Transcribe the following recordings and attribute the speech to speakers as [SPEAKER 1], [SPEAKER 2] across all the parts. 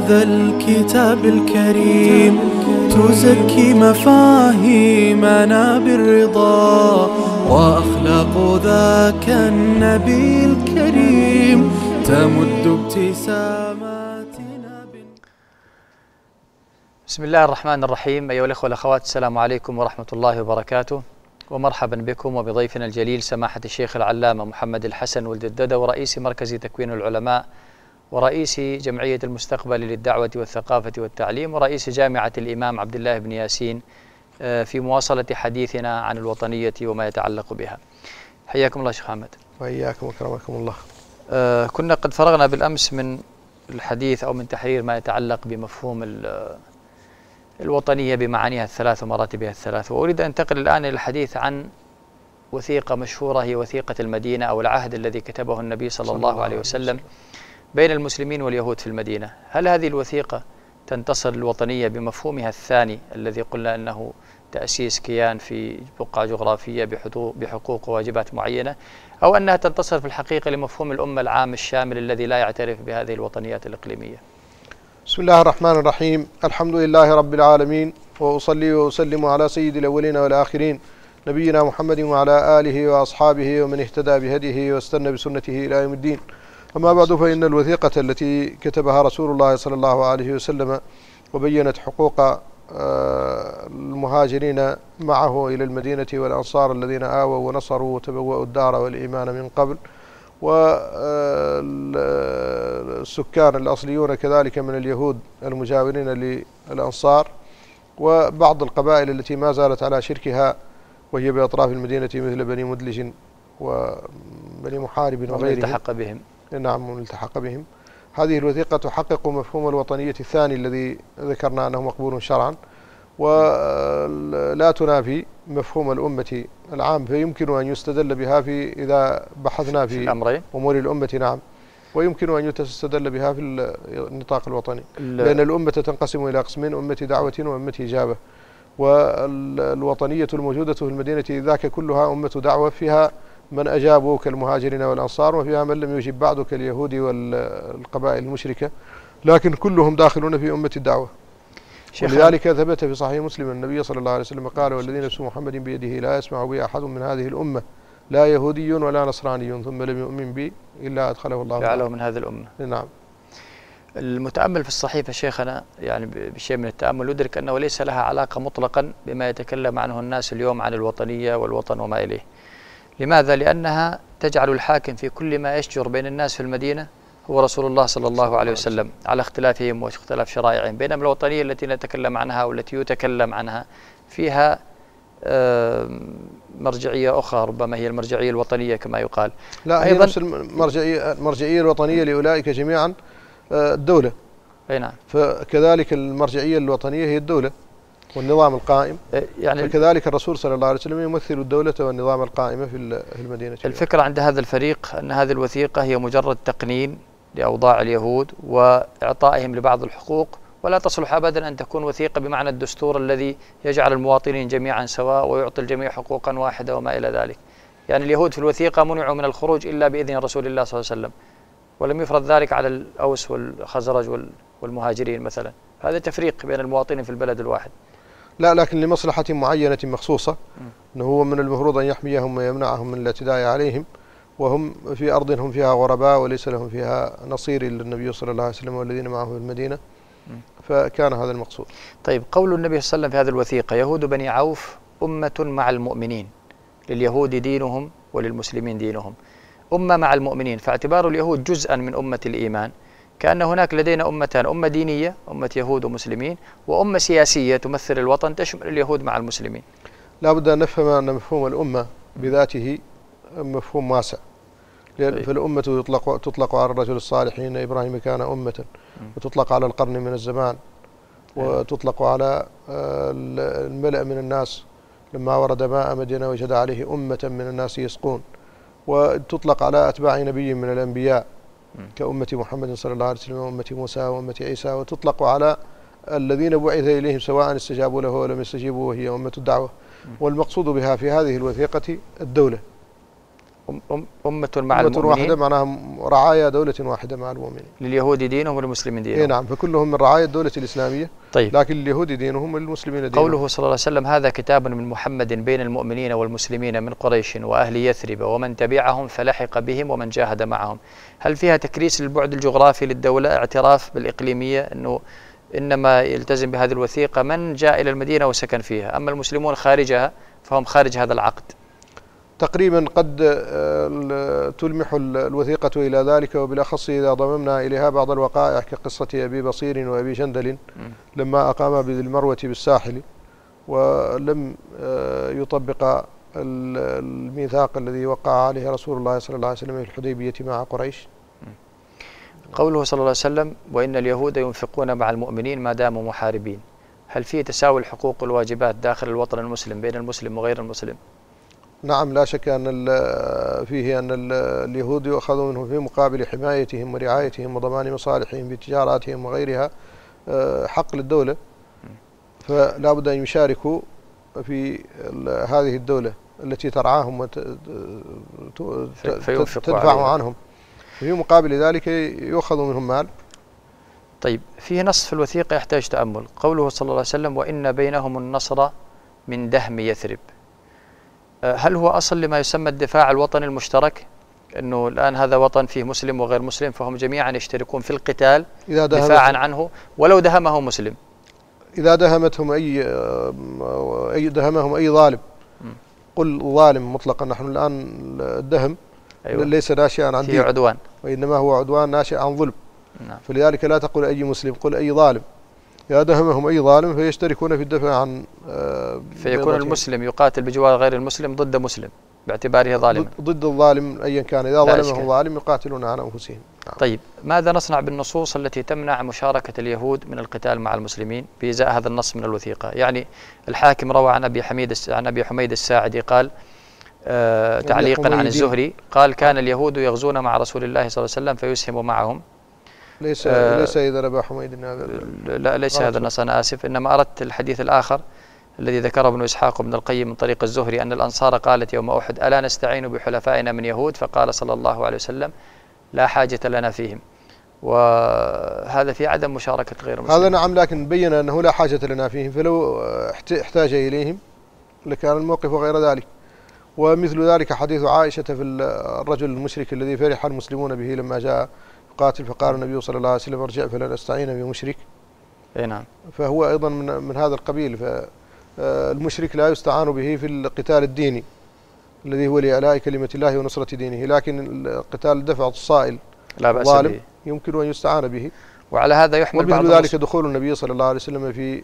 [SPEAKER 1] ذا الكتاب الكريم تزكي مفاهيمنا بالرضا، وأخلاق ذاك النبي الكريم تمد ابتساماتنا.
[SPEAKER 2] بسم الله الرحمن الرحيم. أيها الأخوة والأخوات، السلام عليكم ورحمة الله وبركاته، ومرحبا بكم وبضيفنا الجليل سماحة الشيخ العلامة محمد الحسن ولد الددة، ورئيس مركز تكوين العلماء، ورئيس جمعية المستقبل للدعوة والثقافة والتعليم، ورئيس جامعة الإمام عبد الله بن ياسين، في مواصلة حديثنا عن الوطنية وما يتعلق بها. حياكم الله شيخ حامد.
[SPEAKER 3] وإياكم وكرمكم الله.
[SPEAKER 2] كنا قد فرغنا بالأمس من الحديث أو من تحرير ما يتعلق بمفهوم الوطنية بمعانيها الثلاث ومراتبها الثلاث، وأريد أن أنتقل الآن إلى الحديث عن وثيقة مشهورة، هي وثيقة المدينة أو العهد الذي كتبه النبي صلى الله عليه وسلم بين المسلمين واليهود في المدينة. هل هذه الوثيقة تنتصر الوطنية بمفهومها الثاني الذي قلنا أنه تأسيس كيان في بقعة جغرافية بحقوق وواجبات معينة، أو أنها تنتصر في الحقيقة لمفهوم الأمة العام الشامل الذي لا يعترف بهذه الوطنيات الإقليمية؟
[SPEAKER 3] بسم الله الرحمن الرحيم. الحمد لله رب العالمين، وأصلي وأسلم على سيد الأولين والآخرين نبينا محمد وعلى آله وأصحابه ومن اهتدى بهديه واستنى بسنته إلى يوم الدين. أما بعد، فإن الوثيقة التي كتبها رسول الله صلى الله عليه وسلم وبينت حقوق المهاجرين معه إلى المدينة والأنصار الذين آووا ونصروا وتبوأوا الدار والإيمان من قبل، والسكان الأصليون كذلك من اليهود المجاورين للأنصار، وبعض القبائل التي ما زالت على شركها وهي بأطراف المدينة مثل بني مدلج وبني محارب وغيرهم،
[SPEAKER 2] التحق بهم.
[SPEAKER 3] نعم، والتحق بهم. هذه الوثيقة تحقق مفهوم الوطنية الثاني الذي ذكرنا أنه مقبول شرعا، ولا تنافي مفهوم الأمة العام، فيمكن أن يستدل بها إذا بحثنا في أمور الأمة، نعم، ويمكن أن يستدل بها في النطاق الوطني، لأن الأمة تنقسم إلى قسمين: أمة دعوة وأمة إجابة. والوطنية الموجودة في المدينة ذاك كلها أمة دعوة، فيها من أجابوا كالمهاجرين والأنصار، وفيها من لم يجب بعد كاليهود والقبائل المشركة، لكن كلهم داخلون في أمة الدعوة. ولذلك ثبت في صحيح مسلم النبي صلى الله عليه وسلم قال: والذي نفس محمد بيده لا يسمع بي أحد من هذه الأمة، لا يهودي ولا نصراني ثم لم يؤمن بي إلا أدخله الله
[SPEAKER 2] جعله من هذه الأمة.
[SPEAKER 3] نعم.
[SPEAKER 2] المتأمل في الصحيفة شيخنا يعني بشيء من التأمل يدرك أنه ليس لها علاقة مطلقا بما يتكلم عنه الناس اليوم عن الوطنية والوطن وما إليه. لماذا؟ لأنها تجعل الحاكم في كل ما يشجر بين الناس في المدينة هو رسول الله صلى الله عليه وسلم، على اختلافهم واختلاف شرائعهم، بينما الوطنية التي نتكلم عنها والتي يتكلم عنها فيها مرجعية أخرى، ربما هي المرجعية الوطنية كما يقال.
[SPEAKER 3] لا، هي نفس المرجعية الوطنية لأولئك جميعا الدولة.
[SPEAKER 2] أي نعم.
[SPEAKER 3] فكذلك المرجعية الوطنية هي الدولة والنظام القائم، يعني فكذلك الرسول صلى الله عليه وسلم يمثل الدولة والنظام القائمة في المدينة.
[SPEAKER 2] الفكرة عند هذا الفريق أن هذه الوثيقة هي مجرد تقنين لأوضاع اليهود وإعطائهم لبعض الحقوق، ولا تصلح أبدا أن تكون وثيقة بمعنى الدستور الذي يجعل المواطنين جميعا سواء ويعطي الجميع حقوقا واحدة وما إلى ذلك. يعني اليهود في الوثيقة منعوا من الخروج إلا بإذن رسول الله صلى الله عليه وسلم، ولم يفرض ذلك على الأوس والخزرج والمهاجرين مثلا. هذا تفريق بين المواطنين في البلد الواحد.
[SPEAKER 3] لا، لكن لمصلحة معينة مخصوصة، أنه هو من المفروض أن يحميهم ويمنعهم من الاعتداء عليهم، وهم في أرض هم فيها غرباء وليس لهم فيها نصير إلا النبي صلى الله عليه وسلم والذين معه في المدينة، فكان هذا المقصود.
[SPEAKER 2] طيب، قول النبي صلى الله عليه وسلم في هذه الوثيقة: يهود بني عوف أمة مع المؤمنين، لليهود دينهم وللمسلمين دينهم. أمة مع المؤمنين، فاعتبار اليهود جزءا من أمة الإيمان، كأن هناك لدينا أمتان: أمة دينية أمة يهود ومسلمين، وأمة سياسية تمثل الوطن تشمل اليهود مع المسلمين.
[SPEAKER 3] لا بد أن نفهم أن مفهوم الأمة بذاته مفهوم واسع، فالأمة تطلق على الرجل الصالح إن إبراهيم كان أمة، وتطلق على القرن من الزمان، وتطلق على الملأ من الناس لما ورد ماء مدينة وجد عليه أمة من الناس يسقون، وتطلق على أتباع نبي من الأنبياء كأمة محمد صلى الله عليه وسلم وأمة موسى وأمة عيسى، وتطلق على الذين بعث إليهم سواء استجابوا له ولم يستجيبوا، وهي أمة الدعوة. والمقصود بها في هذه الوثيقة الدولة،
[SPEAKER 2] أمة مع المؤمنين،
[SPEAKER 3] واحدة معناها رعايا دولة واحدة مع المؤمنين.
[SPEAKER 2] لليهود دينهم وللمسلمين دينهم.
[SPEAKER 3] نعم، فكلهم من رعايا الدولة الإسلامية.
[SPEAKER 2] طيب.
[SPEAKER 3] لكن اليهود دينهم وللمسلمين دينهم.
[SPEAKER 2] قوله صلى الله عليه وسلم: هذا كتاب من محمد بين المؤمنين والمسلمين من قريش وأهل يثرب ومن تبعهم فلحق بهم ومن جاهد معهم. هل فيها تكريس للبعد الجغرافي للدولة، اعتراف بالإقليمية، أنه إنما يلتزم بهذه الوثيقة من جاء إلى المدينة وسكن فيها، أما المسلمون خارجها فهم خارج هذا العقد؟
[SPEAKER 3] تقريبا قد تلمح الوثيقة إلى ذلك، وبالأخص إذا ضممنا إليها بعض الوقائع كقصة أبي بصير وأبي جندل لما أقام بالمروة بالساحل ولم يطبق الميثاق الذي وقع عليه رسول الله صلى الله عليه وسلم في الحديبية مع قريش.
[SPEAKER 2] قوله صلى الله عليه وسلم: وإن اليهود ينفقون مع المؤمنين ما داموا محاربين. هل فيه تساوي الحقوق والواجبات داخل الوطن المسلم بين المسلم وغير المسلم؟
[SPEAKER 3] نعم، لا شك أن فيه أن اليهود يؤخذ منهم في مقابل حمايتهم ورعايتهم وضمان مصالحهم بتجاراتهم وغيرها حق للدولة، فلا بد أن يشاركوا في هذه الدولة التي ترعاهم وتدفع عنهم، في مقابل ذلك يؤخذ منهم مال.
[SPEAKER 2] طيب، فيه نص في الوثيقة يحتاج تأمل. قوله صلى الله عليه وسلم: وإن بينهم النصر من دهم يثرب. هل هو أصل لما يسمى الدفاع الوطني المشترك، أنه الآن هذا وطن فيه مسلم وغير مسلم فهم جميعا يشتركون في القتال دفاعا عنه ولو دهمه مسلم؟
[SPEAKER 3] إذا دهمتهم دهمهم أي ظالم، قل ظالم مطلقا. نحن الآن الدهم ليس ناشئا عن دين،
[SPEAKER 2] عدوان،
[SPEAKER 3] وإنما هو عدوان ناشئ عن ظلم.
[SPEAKER 2] نعم.
[SPEAKER 3] فلذلك لا تقل أي مسلم، قل أي ظالم. إذا دهمهم أي ظالم فيشتركون في الدفاع عن
[SPEAKER 2] فيكون المسلم يقاتل بجوار غير المسلم ضد مسلم باعتباره ظالما،
[SPEAKER 3] ضد الظالم أيا كان. إذا ظلمه ظالم يقاتلون عن أنفسهم.
[SPEAKER 2] طيب، ماذا نصنع بالنصوص التي تمنع مشاركة اليهود من القتال مع المسلمين بإزاء هذا النص من الوثيقة؟ يعني الحاكم روى عن أبي حميد الساعدي قال تعليقا عن الزهري قال: كان اليهود يغزون مع رسول الله صلى الله عليه وسلم فيسهم معهم.
[SPEAKER 3] ليس إذا أبا حميد
[SPEAKER 2] لا، ليس هذا النص، أنا آسف، إنما أردت الحديث الآخر الذي ذكره ابن إسحاق بن القيم من طريق الزهري أن الأنصار قالت يوم أحد: ألا نستعين بحلفائنا من يهود؟ فقال صلى الله عليه وسلم: لا حاجة لنا فيهم. وهذا في عدم مشاركة غير المسلمين.
[SPEAKER 3] هذا نعم، لكن بين أنه لا حاجة لنا فيهم، فلو احتاج إليهم لكان الموقف غير ذلك. ومثل ذلك حديث عائشة في الرجل المشرك الذي فرح المسلمون به لما جاء قاتل، فقال النبي صلى الله عليه وسلم: ارجع فلا نستعين بمشرك.
[SPEAKER 2] نعم.
[SPEAKER 3] فهو أيضا من هذا القبيل. فالمشرك لا يستعان به في القتال الديني الذي هو لإعلاء كلمة الله ونصرة دينه، لكن القتال دفع الصائل
[SPEAKER 2] لا بأس به
[SPEAKER 3] يمكن أن يستعان به.
[SPEAKER 2] وعلى هذا يحمل بعض
[SPEAKER 3] ذلك دخول النبي صلى الله عليه وسلم في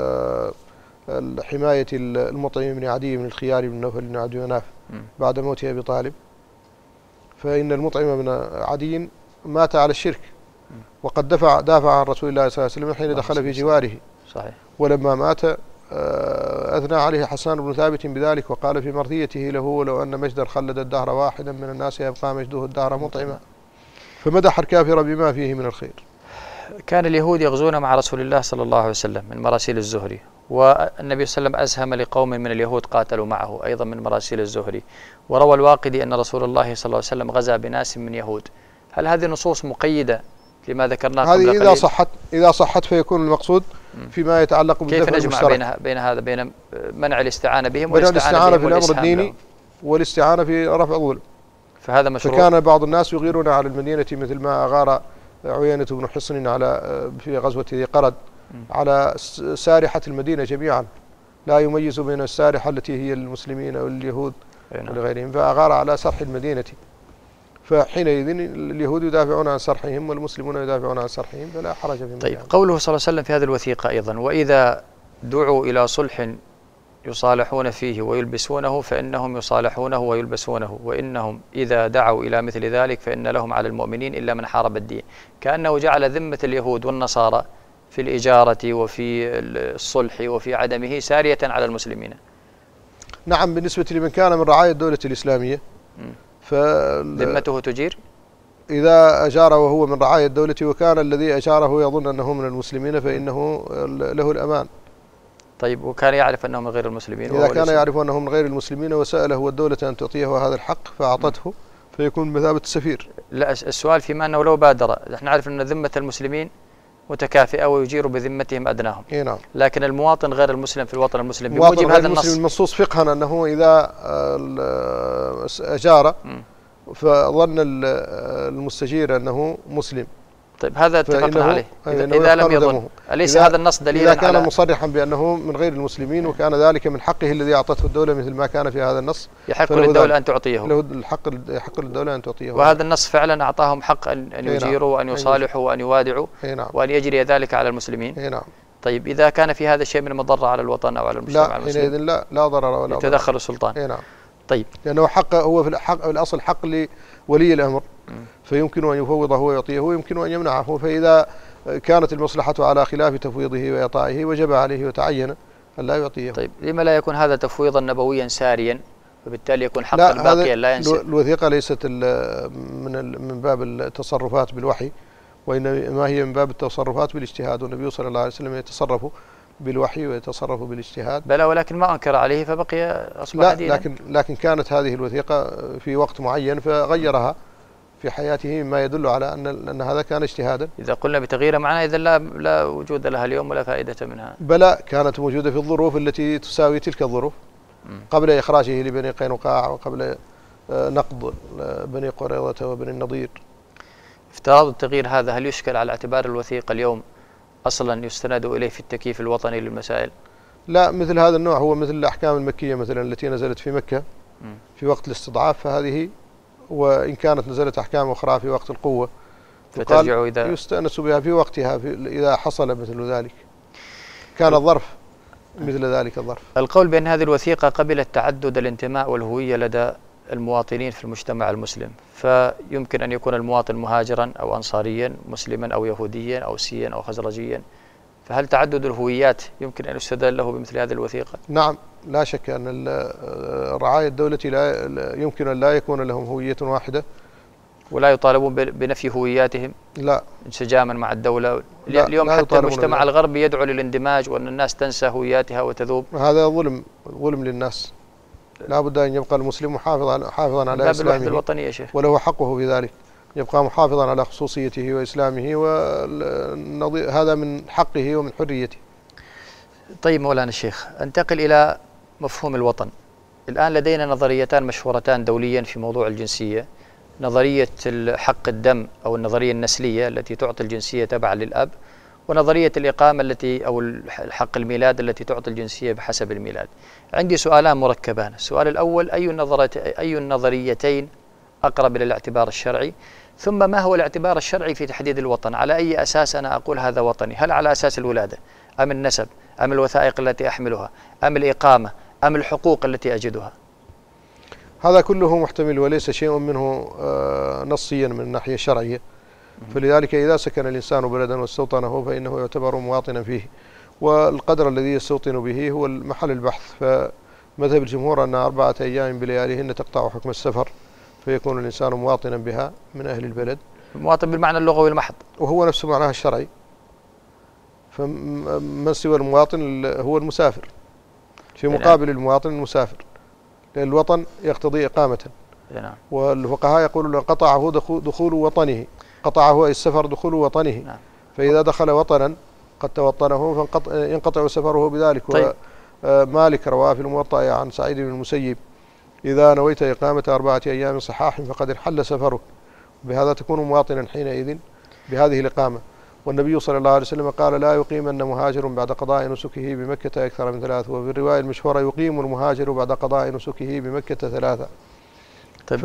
[SPEAKER 3] حماية المطعم بن عدي بن الخيار بن نوفل بن عبد مناف بعد موت أبي طالب. فإن المطعم بن عدي مات على الشرك، وقد دافع عن رسول الله صلى الله عليه وسلم حين دخل في جواره.
[SPEAKER 2] صحيح.
[SPEAKER 3] ولما مات أثنى عليه حسان بن ثابت بذلك، وقال في مرثيته له: ولو أن مجدا خلد الدهر واحدا من الناس يبقى مجده الدهر مطعما. فمدح الكافر بما فيه من الخير.
[SPEAKER 2] كان اليهود يغزون مع رسول الله صلى الله عليه وسلم من مراسيل الزهري، والنبي صلى الله عليه وسلم أسهم لقوم من اليهود قاتلوا معه أيضا من مراسيل الزهري. وروى الواقدي أن رسول الله صلى الله عليه وسلم غزا بناس من يهود. هل هذه النصوص مقيدة لما ذكرناه قبل قليل؟
[SPEAKER 3] هذه إذا صحت فيكون المقصود فيما يتعلق بالدفع المشترك.
[SPEAKER 2] كيف نجمع بين هذا، بين منع الاستعانة بهم
[SPEAKER 3] والاستعانة في الأمر الديني والاستعانة في رفع الظلم؟
[SPEAKER 2] فهذا مشروع.
[SPEAKER 3] فكان بعض الناس يغيرون على المدينة مثل ما أغار عيينة بن حصن في غزوة ذي قرد على سارحة المدينة جميعا، لا يميز بين السارحة التي هي المسلمين واليهود ولغيرهم، فأغار على سرح المدينة. فحينئذ اليهود يدافعون عن سرحهم والمسلمون يدافعون عن سرحهم، فلا حرج في
[SPEAKER 2] طيب، قوله صلى الله عليه وسلم في هذه الوثيقة أيضا: وإذا دعوا إلى صلح يصالحون فيه ويلبسونه فإنهم يصالحونه ويلبسونه، وإنهم إذا دعوا إلى مثل ذلك فإن لهم على المؤمنين إلا من حارب الدين. كأنه جعل ذمة اليهود والنصارى في الإجارة وفي الصلح وفي عدمه سارية على المسلمين.
[SPEAKER 3] نعم، بالنسبة لمن كان من رعاية الدولة الإسلامية
[SPEAKER 2] ذمته تجير
[SPEAKER 3] إذا أجار وهو من رعاية الدولة، وكان الذي أجاره يظن أنه من المسلمين، فإنه له الأمان.
[SPEAKER 2] طيب وكان يعرف أنه من غير المسلمين؟
[SPEAKER 3] إذا كان يعرف أنه من غير المسلمين وسأله الدولة أن تعطيه هذا الحق فأعطته فيكون بمثابة السفير.
[SPEAKER 2] لا، السؤال فيما أنه لو بادر، نحن نعرف أن ذمة المسلمين متكافئة ويجير بذمتهم أدناهم.
[SPEAKER 3] نعم.
[SPEAKER 2] لكن المواطن غير المسلم في الوطن المسلم بموجب هذا النص
[SPEAKER 3] المنصوص فقها أنه إذا أجار فظن المستجير أنه مسلم.
[SPEAKER 2] طيب هذا اتفقنا عليه. إذا لم يظن، أليس هذا النص دليلا؟
[SPEAKER 3] إذا كان مصرحا بأنه من غير المسلمين وكان ذلك من حقه الذي أعطته الدولة مثل ما كان في هذا النص،
[SPEAKER 2] يحق للدولة أن تعطيه.
[SPEAKER 3] له يحق للدولة أن تعطيه.
[SPEAKER 2] وهذا النص فعلا أعطاهم حق أن يجيروا وأن يصالحوا وأن يوادعوا وأن يجري ذلك على المسلمين.
[SPEAKER 3] نعم.
[SPEAKER 2] طيب إذا كان في هذا الشيء من المضرة على الوطن أو على المجتمع المسلم؟
[SPEAKER 3] لا، حينئذ لا ضرر ولا ضرر.
[SPEAKER 2] يتدخل السلطان.
[SPEAKER 3] نعم.
[SPEAKER 2] طيب.
[SPEAKER 3] لأنه حق، هو في الأصل حق لولي الأمر، فيمكن أن يفوضه ويعطيه ويمكن أن يمنعه، فإذا كانت المصلحة على خلاف تفويضه وإعطائه وجب عليه وتعين أن لا يعطيه.
[SPEAKER 2] طيب لما لا يكون هذا تفويضا نبويا ساريا وبالتالي يكون حقا باقيا لا ينسى؟
[SPEAKER 3] الوثيقة ليست من باب التصرفات بالوحي، وإنما هي من باب التصرفات بالاجتهاد، والنبي صلى الله عليه وسلم يتصرف بالوحي ويتصرف بالاجتهاد.
[SPEAKER 2] بلى، ولكن ما أنكر عليه فبقي أصبح دينا.
[SPEAKER 3] لكن كانت هذه الوثيقة في وقت معين فغيرها في حياته، مما يدل على أن هذا كان اجتهادا.
[SPEAKER 2] إذا قلنا بتغيير معناه إذا لا وجود لها اليوم ولا فائدة منها.
[SPEAKER 3] بلى، كانت موجودة في الظروف التي تساوي تلك الظروف قبل إخراجه لبني قينقاع وقبل نقض بني قريظة وبني النضير.
[SPEAKER 2] افتراض التغيير هذا هل يشكل على اعتبار الوثيقة اليوم أصلا يستند إليه في التكييف الوطني للمسائل؟
[SPEAKER 3] لا، مثل هذا النوع هو مثل الأحكام المكية مثلا التي نزلت في مكة في وقت الاستضعاف، فهذه وإن كانت نزلت أحكام أخرى في وقت القوة
[SPEAKER 2] فترجع إذا
[SPEAKER 3] يستأنس بها في وقتها إذا حصل مثل ذلك، كان الظرف مثل ذلك الظرف.
[SPEAKER 2] القول بأن هذه الوثيقة قبلت تعدد الانتماء والهوية لدى المواطنين في المجتمع المسلم، فيمكن أن يكون المواطن مهاجرا أو أنصاريا، مسلما أو يهوديا أو سيا أو خزرجيا، فهل تعدد الهويات يمكن أن يستدل له بمثل هذه الوثيقة؟ نعم،
[SPEAKER 3] لا شك أن رعايا الدولة يمكن أن لا يكون لهم هوية واحدة
[SPEAKER 2] ولا يطالبون بنفي هوياتهم
[SPEAKER 3] لا
[SPEAKER 2] انسجاما مع الدولة. اليوم حتى المجتمع الغربي يدعو للاندماج وأن الناس تنسى هوياتها وتذوب.
[SPEAKER 3] هذا ظلم للناس. لا بد أن يبقى المسلم حافظا على إسلامه
[SPEAKER 2] الوطني يا شيخ،
[SPEAKER 3] وله حقه في ذلك، يبقى محافظا على خصوصيته وإسلامه، وهذا من حقه ومن حريته.
[SPEAKER 2] طيب مولانا الشيخ، انتقل إلى مفهوم الوطن. الآن لدينا نظريتان مشهورتان دوليا في موضوع الجنسية، نظرية حق الدم أو النظرية النسلية التي تعطي الجنسية تبعا للأب، ونظرية الإقامة أو حق الميلاد التي تعطي الجنسية بحسب الميلاد. عندي سؤالان مركبان. السؤال الأول، أي النظريتين أقرب إلى الاعتبار الشرعي؟ ثم ما هو الاعتبار الشرعي في تحديد الوطن؟ على أي أساس أنا أقول هذا وطني؟ هل على أساس الولادة أم النسب أم الوثائق التي أحملها أم الإقامة أم الحقوق التي أجدها؟
[SPEAKER 3] هذا كله محتمل وليس شيء منه نصيا من الناحية الشرعية، فلذلك إذا سكن الإنسان بلدا واستوطنه فإنه يعتبر مواطنا فيه، والقدر الذي يستوطن به هو محل البحث. فمذهب الجمهور أن 4 أيام بلياليهن تقطع حكم السفر، فيكون الإنسان مواطنا بها من أهل البلد،
[SPEAKER 2] مواطن بالمعنى اللغوي المحض،
[SPEAKER 3] وهو نفس معناها الشرعي. فمن سوى المواطن هو المسافر في مقابل المواطن المسافر، لأن الوطن يقتضي إقامة. والفقهاء يقولون قطعه دخول وطنه، قطعه أي السفر دخول وطنه. فإذا دخل وطنا قد توطنه فينقطع سفره بذلك.
[SPEAKER 2] طيب.
[SPEAKER 3] مالك رواه في الموطأ عن سعيد بن المسيب: إذا نويت إقامة 4 أيام صحاح فقد انحل سفرك، بهذا تكون مواطنا حينئذ بهذه الإقامة. والنبي صلى الله عليه وسلم قال: لا يقيمن مهاجر بعد قضاء نسكه بمكة أكثر من 3. وفي الرواية المشهورة: يقيم المهاجر بعد قضاء نسكه بمكة 3.
[SPEAKER 2] طيب،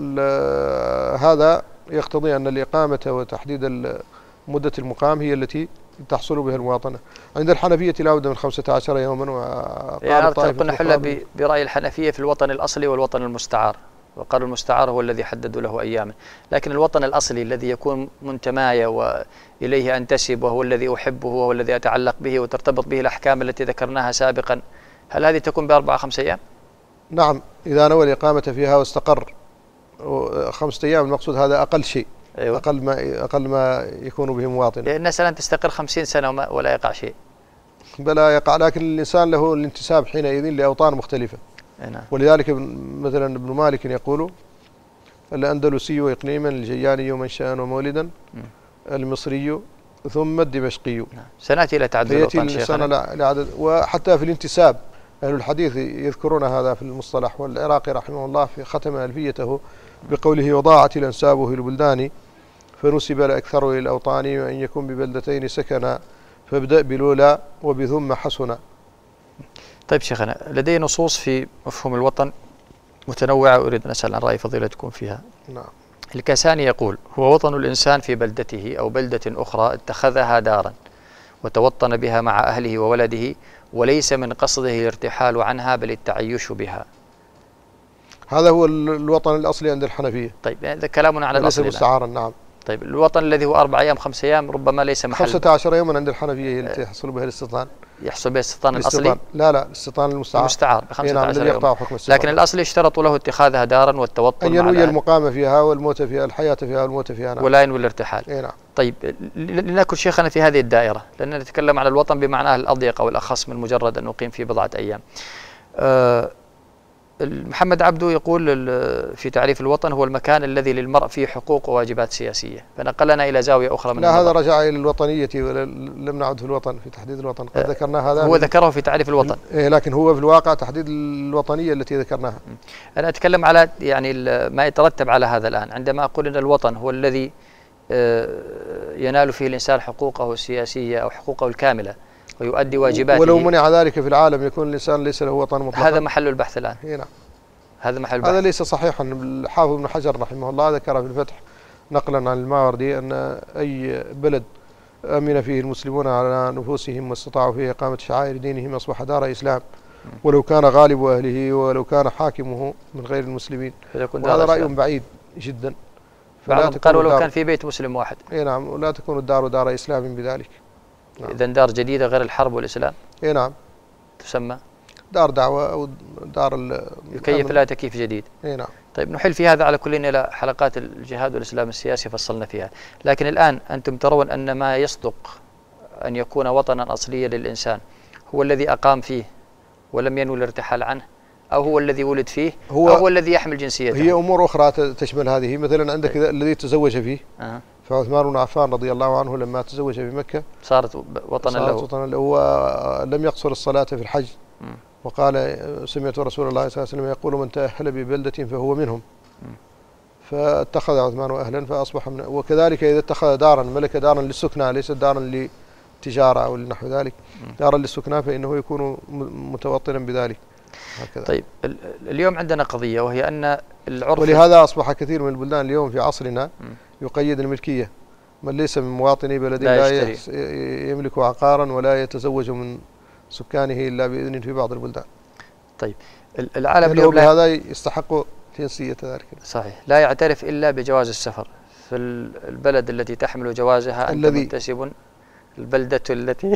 [SPEAKER 3] فهذا يقتضي أن الإقامة وتحديد مدة المقام هي التي تحصل بها المواطنة. عند الحنفية لا بد من 15 يوما.
[SPEAKER 2] يعني قلنا حل برأي الحنفية في الوطن الأصلي والوطن المستعار، وقالوا المستعار هو الذي حددوا له أياما، لكن الوطن الأصلي الذي يكون منتماي وإليه أنتسب وهو الذي أحبه وهو الذي أتعلق به وترتبط به الأحكام التي ذكرناها سابقا، هل هذه تكون ب4 5 أيام؟
[SPEAKER 3] نعم، إذا نوى الإقامة فيها واستقر. 5 أيام المقصود هذا أقل شيء. أيوة. أقل ما يكون به مواطن.
[SPEAKER 2] الناس الآن تستقر 50 سنة ولا يقع شيء.
[SPEAKER 3] بلا يقع، لكن الإنسان له الانتساب حينئذ لأوطان مختلفة.
[SPEAKER 2] نعم.
[SPEAKER 3] ولذلك مثلا ابن مالك يقول: الأندلسي إقليما، الجياني منشأ ومولدا، المصري ثم الدمشقي.
[SPEAKER 2] نعم. سنأتي إلى تعدد الوطن شيخنا.
[SPEAKER 3] وحتى في الانتساب أهل الحديث يذكرون هذا في المصطلح. والعراقي رحمه الله في ختم ألفيته بقوله: وضاعت الأنساب في البلدان فنسب الأكثر إلى الأوطان، وأن يكون ببلدتين سكنا فابدأ بلولا وبثم حسنا.
[SPEAKER 2] طيب شيخنا، لدي نصوص في مفهوم الوطن متنوعة، أريد أن أسأل عن رأي فضيلتكم فيها.
[SPEAKER 3] نعم.
[SPEAKER 2] الكساني يقول: هو وطن الإنسان في بلدته أو بلدة أخرى اتخذها دارا وتوطن بها مع أهله وولده، وليس من قصده الارتحال عنها بل التعيش بها.
[SPEAKER 3] هذا هو الوطن الأصلي عند الحنفية.
[SPEAKER 2] طيب هذا كلامنا عن الأصل.
[SPEAKER 3] ليس مستعارا. نعم.
[SPEAKER 2] طيب الوطن الذي هو 4 أيام 5 أيام ربما ليس محل.
[SPEAKER 3] 15 يوما عند الحنفية التي يحصل بها الاستيطان.
[SPEAKER 2] يحصل به الاستيطان الأصلي؟
[SPEAKER 3] لا الاستيطان المستعار.
[SPEAKER 2] المستعار ب 15 يوم. لكن الأصل يشترط له اتخاذها دارا والتوطن
[SPEAKER 3] أن ينوي المقام فيها والموت فيها، الحياة فيها والموت فيها. نعم.
[SPEAKER 2] ولا ينوي الارتحال.
[SPEAKER 3] نعم.
[SPEAKER 2] طيب لنأكل شيخنا في هذه الدائرة، لأننا نتكلم عن الوطن بمعناه الأضيق أو الأخص من مجرد أن نقيم في بضعة أيام. محمد عبدو يقول في تعريف الوطن: هو المكان الذي للمرء فيه حقوق وواجبات سياسية. فنقلنا إلى زاوية أخرى من
[SPEAKER 3] لا، هذا رجع إلى الوطنية، ولم نعد في الوطن في تحديد الوطن. قد ذكرنا هذا،
[SPEAKER 2] هو ذكره في تعريف الوطن،
[SPEAKER 3] لكن هو في الواقع تحديد الوطنية التي ذكرناها.
[SPEAKER 2] أنا أتكلم على يعني ما يترتب على هذا الآن، عندما أقول أن الوطن هو الذي ينال فيه الإنسان حقوقه السياسية أو حقوقه الكاملة ويؤدي واجباته،
[SPEAKER 3] ولو منع ذلك في العالم يكون الإنسان ليس له وطن مطلقا.
[SPEAKER 2] هذا محل البحث الآن.
[SPEAKER 3] نعم.
[SPEAKER 2] هذا محل البحث.
[SPEAKER 3] هذا ليس صحيحا. الحافظ ابن حجر رحمه الله ذكر في الفتح نقلا عن الماوردي أن أي بلد أمن فيه المسلمون على نفوسهم واستطاعوا فيه إقامة شعائر دينهم أصبح دار إسلام، ولو كان غالب أهله ولو كان حاكمه من غير المسلمين. وهذا رأي بعيد جدا.
[SPEAKER 2] قالوا لو كان في بيت مسلم واحد.
[SPEAKER 3] نعم. ولا تكون الدار دار إسلام بذلك.
[SPEAKER 2] نعم. إذن دار جديدة غير الحرب والإسلام.
[SPEAKER 3] نعم.
[SPEAKER 2] تسمى
[SPEAKER 3] دار دعوة أو دار
[SPEAKER 2] يكيف لا تكييف جديد.
[SPEAKER 3] نعم.
[SPEAKER 2] طيب نحل في هذا على كل إلى حلقات الجهاد والإسلام السياسي فصلنا فيها، لكن الآن أنتم ترون أن ما يصدق أن يكون وطنا أصليا للإنسان هو الذي أقام فيه ولم ينوي الارتحال عنه، أو هو الذي ولد فيه، أو هو الذي يحمل جنسيته.
[SPEAKER 3] هي أمور أخرى تشمل هذه. مثلا عندك الذي تزوج فيه، فعثمان بن عفان رضي الله عنه لما تزوج في مكة
[SPEAKER 2] صارت وطنا له.
[SPEAKER 3] هو لم يقصر الصلاة في الحج، وقال: سمعت رسول الله صلى الله عليه وسلم يقول: من تأهل ببلدة فهو منهم. فاتخذ عثمان أهلا فأصبح من. وكذلك إذا اتخذ دارا، ملك دارا للسكنى ليس دارا للتجارة أو لنحو ذلك، دارا للسكنى، فإنه يكون متوطنا بذلك. هكذا.
[SPEAKER 2] طيب اليوم عندنا قضية، وهي أن العرف،
[SPEAKER 3] ولهذا أصبح كثير من البلدان اليوم في عصرنا يقيد الملكية. من ليس من مواطني بلد لا يملك عقارا ولا يتزوج من سكانه إلا بإذن في بعض البلدان.
[SPEAKER 2] طيب العالم اليوم
[SPEAKER 3] بهذا يستحق جنسية ذلك.
[SPEAKER 2] صحيح. لا يعترف إلا بجواز السفر. في البلد التي تحمل جوازها أنت منتسب. البلدة التي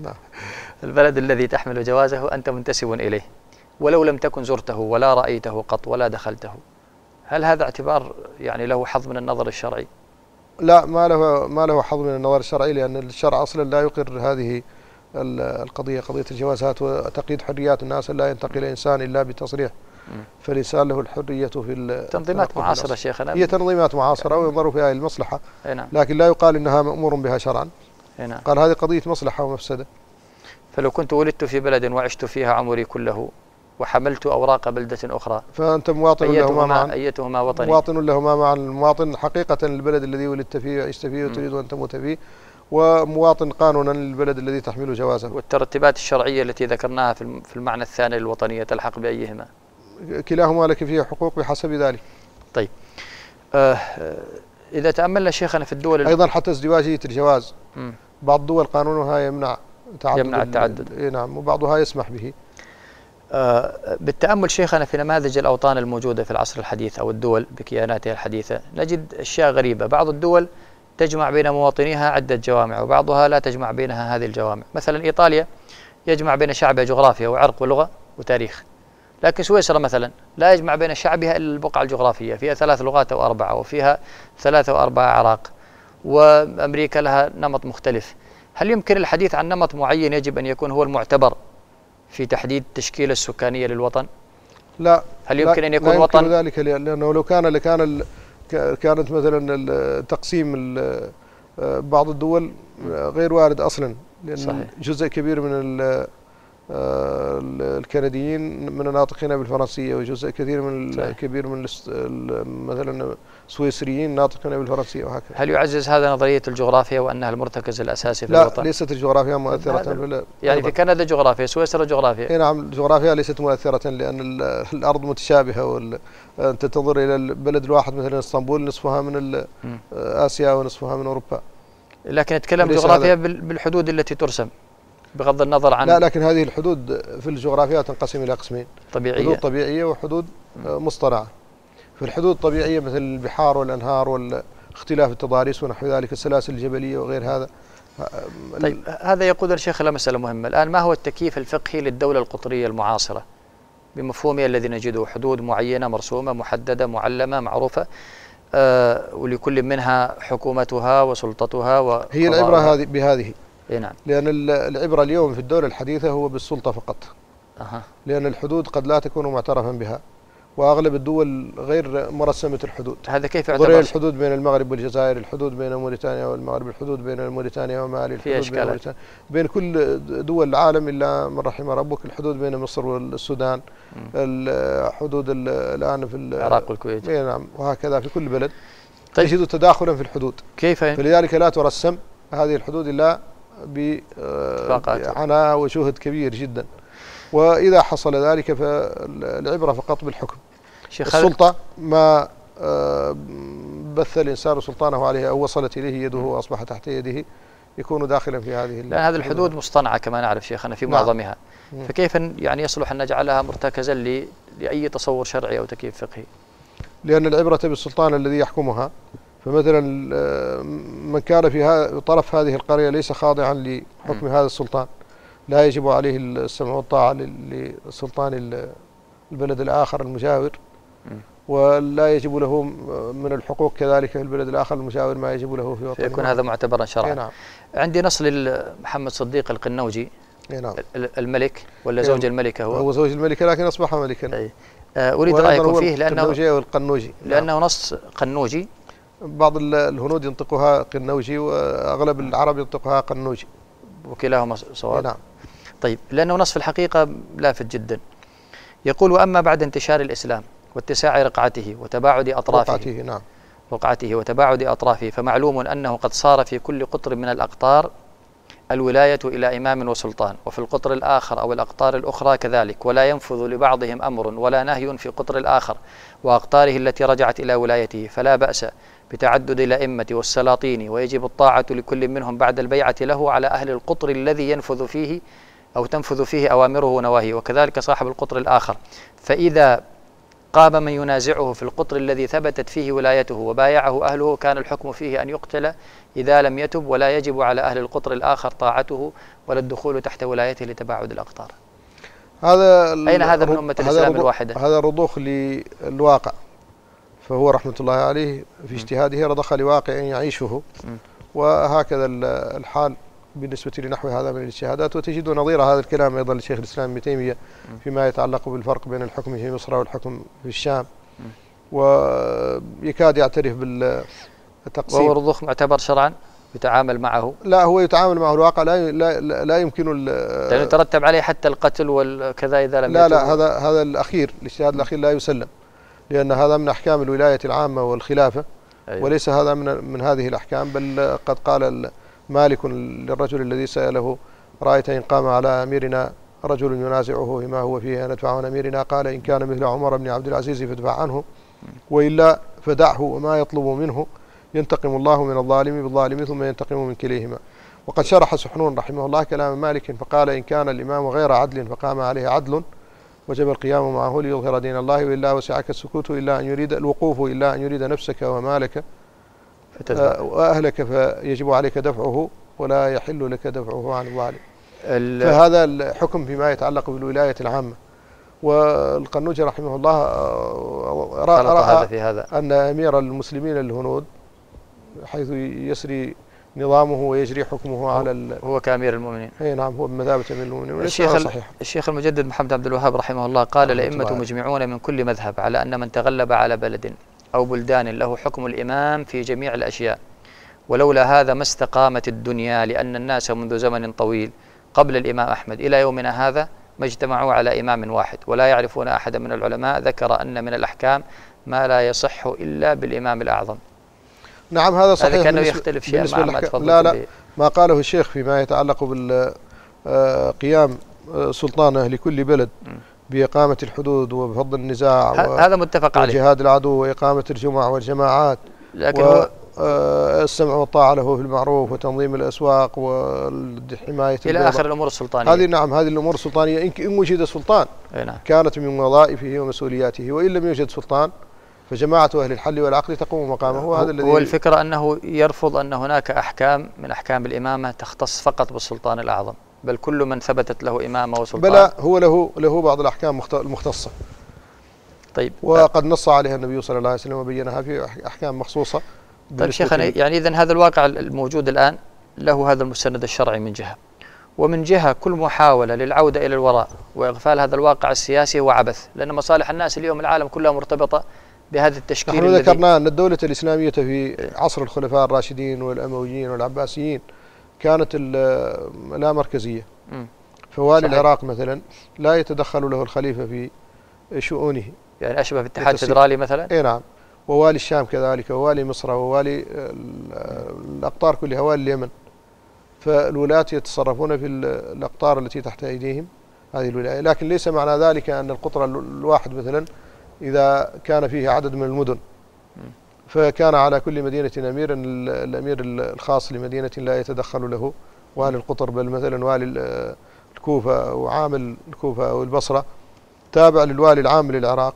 [SPEAKER 2] البلد الذي تحمل جوازه أنت منتسب إليه، ولو لم تكن زرته ولا رأيته قط ولا دخلته. هل هذا اعتبار يعني له حظ من النظر الشرعي؟
[SPEAKER 3] لا، ما له حظ من النظر الشرعي، لأن الشرع أصلا لا يقر هذه القضية، قضية الجوازات وتقييد حريات الناس، لا ينتقل إنسان إلا بتصريح. فالإنسان له الحرية في
[SPEAKER 2] تنظيمات معاصرة شيخنا.
[SPEAKER 3] هي تنظيمات معاصرة وينظر فيها المصلحة، لكن لا يقال إنها مأمور بها شرعا. قال هذه قضية مصلحة ومفسدة.
[SPEAKER 2] فلو كنت ولدت في بلد وعشت فيها عمري كله وحملت أوراق بلدة أخرى،
[SPEAKER 3] فأنت مواطن لهما معا.
[SPEAKER 2] أيتهما وطني.
[SPEAKER 3] مواطن لهما معا. المواطن حقيقة البلد الذي ولدت فيه وعشت فيه وتريد أن تموت فيه، ومواطن قانونا للبلد الذي تحمل جوازا.
[SPEAKER 2] والترتيبات الشرعية التي ذكرناها في المعنى الثاني للوطنية تلحق بأيهما؟
[SPEAKER 3] كلاهما لك فيه حقوق بحسب ذلك.
[SPEAKER 2] طيب إذا تأملنا شيخنا في الدول
[SPEAKER 3] أيضا حتى ازدواجية الجواز، بعض الدول قانونها يمنع
[SPEAKER 2] التعدد.
[SPEAKER 3] نعم، وبعضها يسمح به.
[SPEAKER 2] بالتأمل شيخنا في نماذج الأوطان الموجودة في العصر الحديث أو الدول بكياناتها الحديثة نجد أشياء غريبة. بعض الدول تجمع بين مواطنيها عدة جوامع، وبعضها لا تجمع بينها هذه الجوامع. مثلا إيطاليا يجمع بين شعبها جغرافيا وعرق ولغة وتاريخ، لكن سويسرا مثلا لا يجمع بين شعبها إلا البقعة الجغرافية، فيها 3 لغات أو 4، وفيها 3 أو 4 أعراق، وأمريكا لها نمط مختلف. هل يمكن الحديث عن نمط معين يجب أن يكون هو المعتبر في تحديد التشكيلة السكانية للوطن؟
[SPEAKER 3] لا،
[SPEAKER 2] هل يمكن أن يكون
[SPEAKER 3] لا
[SPEAKER 2] وطن؟
[SPEAKER 3] يمكن ذلك، لأنه لو كانت مثلا تقسيم بعض الدول غير وارد أصلا، لأن
[SPEAKER 2] صحيح.
[SPEAKER 3] جزء كبير من الكنديين من الناطقين بالفرنسية، وجزء كبير من مثلا السويسريين ناطقين بالفرنسية، وهكذا.
[SPEAKER 2] هل يعزز هذا نظرية الجغرافيا وأنها المرتكز الأساسي في
[SPEAKER 3] لا،
[SPEAKER 2] الوطن؟
[SPEAKER 3] ليست الجغرافيا مؤثرة
[SPEAKER 2] يعني في كندا جغرافيا، سويسرا جغرافيا.
[SPEAKER 3] نعم، الجغرافيا ليست مؤثرة، لأن الأرض متشابهة، أنت تنظر إلى البلد الواحد مثلا اسطنبول نصفها من آسيا ونصفها من أوروبا.
[SPEAKER 2] لكن نتكلم جغرافيا بالحدود التي ترسم بغض النظر عن.
[SPEAKER 3] لا، لكن هذه الحدود في الجغرافيا تنقسم إلى قسمين:
[SPEAKER 2] طبيعية،
[SPEAKER 3] حدود طبيعية وحدود مصطنعة. في الحدود الطبيعية مثل البحار والأنهار واختلاف التضاريس ونحو ذلك، السلاسل الجبلية وغير هذا.
[SPEAKER 2] طيب، هذا يقودنا الشيخ إلى مسألة مهمة الآن: ما هو التكييف الفقهي للدولة القطرية المعاصرة بمفهومها الذي نجده؟ حدود معينة مرسومة محددة معلمة معروفة، ولكل منها حكومتها وسلطتها
[SPEAKER 3] هي العبرة بهذه.
[SPEAKER 2] نعم.
[SPEAKER 3] لأن العبرة اليوم في الدولة الحديثة هو بالسلطة فقط. لأن الحدود قد لا تكون معترفا بها، وأغلب الدول غير مرسمة الحدود.
[SPEAKER 2] هذا كيف يعتبر؟
[SPEAKER 3] الحدود بين المغرب والجزائر، الحدود بين موريتانيا والمغرب، الحدود بين موريتانيا ومالي، الحدود بين كل دول العالم إلا من رحم ربك، الحدود بين مصر والسودان، الحدود الآن في
[SPEAKER 2] العراق والكويت.
[SPEAKER 3] نعم، وهكذا في كل بلد.
[SPEAKER 2] طيب،
[SPEAKER 3] تجد تداخلا في الحدود.
[SPEAKER 2] كيف؟
[SPEAKER 3] فلذلك لا ترسم هذه الحدود إلا بعناء وجهد كبير جدا، وإذا حصل ذلك فالعبرة فقط بالحكم. السلطة ما بث الإنسان سلطانه عليه أو وصلت إليه يده وأصبح تحت يده يكون داخلا في هذه.
[SPEAKER 2] لأن هذه الحدود مصطنعة كما نعرف شيخنا في معظمها. فكيف يعني يصلح أن نجعلها مرتكزا لأي تصور شرعي أو تكييف فقهي؟
[SPEAKER 3] لأن العبرة بالسلطان الذي يحكمها. فمثلا من كان في طرف هذه القرية ليس خاضعا لحكم هذا السلطان لا يجب عليه السمع والطاعة لسلطان البلد الآخر المجاور، ولا يجب له من الحقوق كذلك في البلد الآخر المجاور ما يجب له في وطنه.
[SPEAKER 2] فيكون هذا معتبرا شرعا.
[SPEAKER 3] نعم.
[SPEAKER 2] عندي نص لمحمد صديق القنوجي.
[SPEAKER 3] نعم.
[SPEAKER 2] الملك ولا زوج الملكة؟
[SPEAKER 3] هو زوج الملكة لكن أصبح ملكا.
[SPEAKER 2] أريد رأيكم فيه
[SPEAKER 3] لأنه
[SPEAKER 2] نص قنوجي.
[SPEAKER 3] بعض الهنود ينطقها قنوجي وأغلب العرب ينطقها قنوجي،
[SPEAKER 2] وكلاهما صواب.
[SPEAKER 3] نعم.
[SPEAKER 2] طيب، لأنه نص في الحقيقة لافت جدا. يقول: وأما بعد انتشار الإسلام واتساع رقعته وتباعد أطرافه،
[SPEAKER 3] نعم،
[SPEAKER 2] رقعته وتباعد أطرافه، فمعلوم أنه قد صار في كل قطر من الأقطار الولاية إلى إمام وسلطان، وفي القطر الآخر أو الأقطار الأخرى كذلك، ولا ينفذ لبعضهم أمر ولا نهي في قطر الآخر وأقطاره التي رجعت إلى ولايته، فلا بأس بتعدد الأئمة والسلاطين، ويجب الطاعة لكل منهم بعد البيعة له على أهل القطر الذي ينفذ فيه أو تنفذ فيه أوامره ونواهيه، وكذلك صاحب القطر الآخر. فإذا قام من ينازعه في القطر الذي ثبتت فيه ولايته وبايعه أهله، كان الحكم فيه أن يقتل إذا لم يتب، ولا يجب على أهل القطر الآخر طاعته ولا الدخول تحت ولايته لتباعد الأقطار. أين هذا من أمة الإسلام الواحدة؟
[SPEAKER 3] هذا رضوخ للواقع، فهو رحمة الله عليه في اجتهاده رضخ لواقع يعيشه، وهكذا الحال بالنسبة لنحو هذا من الاجتهادات. وتجد نظير هذا الكلام أيضا لشيخ الإسلام ابن تيمية فيما يتعلق بالفرق بين الحكم في مصر والحكم في الشام، ويكاد يعترف بالتقسيم.
[SPEAKER 2] وهو رضوخ معتبر شرعا يتعامل معه؟
[SPEAKER 3] لا، هو يتعامل معه الواقع، لا يمكن
[SPEAKER 2] لأنه يترتب عليه حتى القتل والكذا إذا لم يتب.
[SPEAKER 3] لا، هذا الأخير، الاجتهاد الأخير لا يسلم، لأن هذا من أحكام الولاية العامة والخلافة. أيوة. وليس هذا من هذه الأحكام، بل قد قال مالك للرجل الذي سأله: رأيت إن قام على أميرنا رجل ينازعه فيما هو فيه ندفع عن أميرنا؟ قال: إن كان مثل عمر بن عبد العزيز فادفع عنه، وإلا فدعه وما يطلب منه، ينتقم الله من الظالم بالظالم ثم ينتقم من كليهما. وقد شرح سحنون رحمه الله كلام مالك فقال: إن كان الإمام غير عدل فقام عليه عدل وجب القيام معه ليظهر دين الله، وإلا وسعك السكوت إلا أن يريد الوقوف إلا أن يريد نفسك ومالك وأهلك، فيجب عليك دفعه ولا يحل لك دفعه عن الظالم. فهذا الحكم فيما يتعلق بالولاية العامة. والقنوجي رحمه الله رأى
[SPEAKER 2] في هذا
[SPEAKER 3] أن أمير المسلمين الهنود حيث يسري نظامه ويجري حكمه على
[SPEAKER 2] هو كأمير المؤمنين.
[SPEAKER 3] اي نعم، هو بمثابة أمير المؤمنين.
[SPEAKER 2] الشيخ المجدد محمد عبد الوهاب رحمه الله قال: الأئمة مجمعون من كل مذهب على أن من تغلب على بلد أو بلدان له حكم الإمام في جميع الأشياء، ولولا هذا ما استقامت الدنيا، لأن الناس منذ زمن طويل قبل الإمام أحمد إلى يومنا هذا ما اجتمعوا على إمام واحد، ولا يعرفون أحدا من العلماء ذكر أن من الأحكام ما لا يصح إلا بالإمام الأعظم.
[SPEAKER 3] نعم هذا صحيح.
[SPEAKER 2] هذا كانه يختلف شيئا مع ما تفضل.
[SPEAKER 3] لا ما قاله الشيخ فيما يتعلق بالقيام سلطانه لكل بلد بإقامة الحدود وبفض النزاع
[SPEAKER 2] هذا متفق عليه،
[SPEAKER 3] وجهاد العدو وإقامة الجمع والجماعات،
[SPEAKER 2] لكن هو
[SPEAKER 3] السمع والطاعة له في المعروف وتنظيم الأسواق وحماية
[SPEAKER 2] إلى آخر الأمور السلطانية.
[SPEAKER 3] هذه نعم، هذه الأمور السلطانية إن وجد سلطان
[SPEAKER 2] نعم.
[SPEAKER 3] كانت من وظائفه ومسؤولياته، وإن لم يوجد سلطان فجماعة أهل الحل والعقل تقوم مقامه.
[SPEAKER 2] هو الفكرة أنه يرفض أن هناك أحكام من أحكام الإمامة تختص فقط بالسلطان الأعظم، بل كل من ثبتت له إمامة وسلطان.
[SPEAKER 3] بلى هو له بعض الأحكام المختصة.
[SPEAKER 2] طيب.
[SPEAKER 3] وقد نص عليها النبي صلى الله عليه وسلم وبينها في أحكام مخصوصة.
[SPEAKER 2] طيب شيخنا، يعني إذن هذا الواقع الموجود الآن له هذا المستند الشرعي من جهة، ومن جهة كل محاولة للعودة إلى الوراء وإغفال هذا الواقع السياسي هو عبث، لأن مصالح الناس اليوم العالم كلها مرتبطة بهذا التشكيل.
[SPEAKER 3] نحن ذكرنا أن الدولة الإسلامية في عصر الخلفاء الراشدين والأمويين والعباسيين كانت لا مركزية. فوالي العراق مثلا لا يتدخل له الخليفة في شؤونه،
[SPEAKER 2] يعني أشبه بالاتحاد الفدرالي مثلا.
[SPEAKER 3] اي نعم. ووالي الشام كذلك، ووالي مصر، ووالي الأقطار كلها، والي اليمن. فالولاة يتصرفون في الأقطار التي تحت أيديهم هذه الولاية، لكن ليس معنى ذلك أن القطر الواحد مثلا إذا كان فيه عدد من المدن فكان على كل مدينة أمير، الأمير الخاص لمدينة لا يتدخل له والي القطر، بل مثلا والي الكوفة وعامل الكوفة أو البصرة تابع للوالي العام للعراق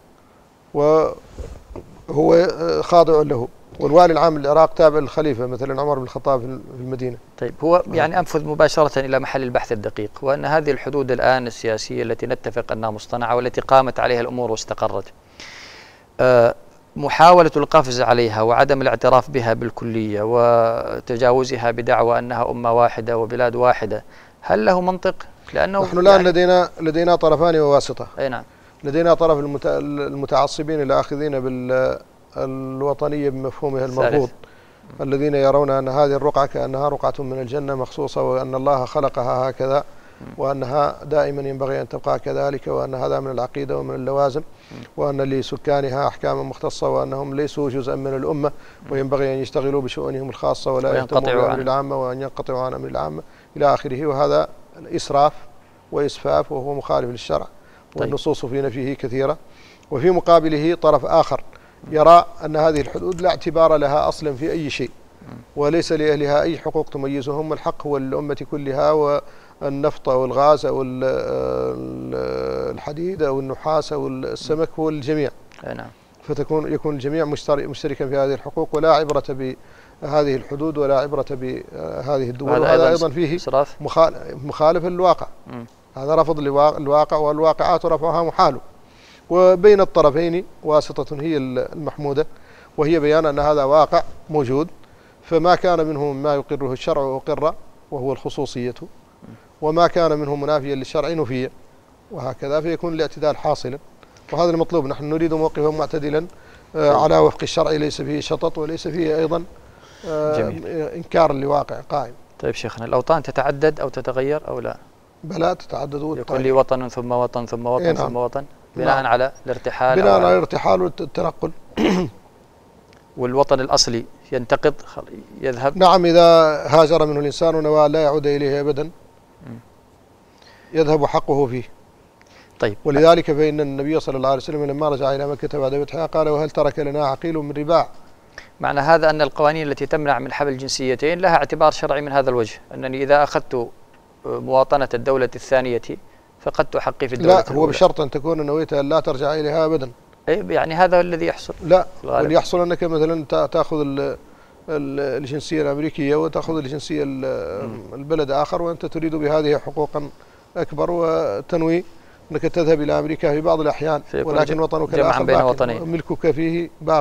[SPEAKER 3] وهو خاضع له، والوالي العام للعراق تابع للخليفة مثلا عمر بن الخطاب في المدينة.
[SPEAKER 2] طيب هو يعني أنفذ مباشرة إلى محل البحث الدقيق، وأن هذه الحدود الآن السياسية التي نتفق أنها مصطنعة والتي قامت عليها الأمور واستقرت، محاولة القفز عليها وعدم الاعتراف بها بالكلية وتجاوزها بدعوى أنها أمة واحدة وبلاد واحدة، هل له منطق؟ لأنه
[SPEAKER 3] نحن الآن يعني لدينا طرفان وواسطة.
[SPEAKER 2] أي نعم.
[SPEAKER 3] لدينا طرف المتعصبين الآخذين بالوطنية بمفهومها المرفوض، الذين يرون أن هذه الرقعة كأنها رقعة من الجنة مخصوصة، وأن الله خلقها هكذا، وأنها دائما ينبغي أن تبقى كذلك، وأن هذا من العقيدة ومن اللوازم، وأن لسكانها أحكاما مختصة، وأنهم ليسوا جزءا من الأمة وينبغي أن يشتغلوا بشؤونهم الخاصة ولا يهتموا بأمر العامة، وأن ينقطعوا عن أمر العامة إلى آخره. وهذا إسراف وإسفاف وهو مخالف للشرع، والنصوص في نفيه كثيرة. وفي مقابله طرف آخر يرى أن هذه الحدود لا اعتبار لها أصلا في أي شيء، وليس لأهلها أي حقوق تميزهم، الحق هو للأمة كلها، والنفط أو الغاز أو الحديد أو النحاس أو السمك هو الجميع.
[SPEAKER 2] نعم.
[SPEAKER 3] يكون الجميع مشتركا في هذه الحقوق، ولا عبرة بهذه الحدود ولا عبرة بهذه الدول. وهذا أيضا فيه مخالف للواقع. هذا رفض الواقع، والواقعات رفعها محال. وبين الطرفين واسطة هي المحمودة، وهي بيان أن هذا واقع موجود، فما كان منه ما يقره الشرع أقر وهو الخصوصية، وما كان منه منافيا للشرع نفي، وهكذا فيكون الاعتدال حاصلا. وهذا المطلوب. نحن نريد موقفا معتدلا على وفق الشرع، ليس فيه شطط وليس فيه أيضا إنكار لواقع قائم.
[SPEAKER 2] طيب شيخنا، الأوطان تتعدد أو تتغير أو لا؟
[SPEAKER 3] بلى تتعدد،
[SPEAKER 2] لكل وطن ثم وطن ثم وطن ثم وطن، بناء على الارتحال،
[SPEAKER 3] بناء على الارتحال والتنقل.
[SPEAKER 2] والوطن الأصلي ينتقض يذهب.
[SPEAKER 3] نعم، إذا هاجر منه الإنسان ونوى لا يعود إليه أبدا يذهب حقه فيه.
[SPEAKER 2] طيب.
[SPEAKER 3] ولذلك فإن النبي صلى الله عليه وسلم لما رجع إلى مكة بعد فتحها قال: وهل ترك لنا عقيل من رباع؟
[SPEAKER 2] معنى هذا أن القوانين التي تمنع من حمل الجنسيتين لها اعتبار شرعي من هذا الوجه، أنني إذا أخذت مواطنة الدولة الثانية فقدت حقي في الدولة
[SPEAKER 3] لا،
[SPEAKER 2] الأولى.
[SPEAKER 3] هو بشرط أن تكون نويت أن لا ترجع إليها أبدا.
[SPEAKER 2] يعني هذا الذي يحصل.
[SPEAKER 3] لا، واللي يحصل أنك مثلا تأخذ الجنسية الأمريكية وتأخذ الجنسية البلد آخر، وأنت تريد بهذه حقوقا أكبر، وتنوي أنك تذهب إلى أمريكا في بعض الأحيان، ولكن وطنك الآخر باق، ملكك فيه باق.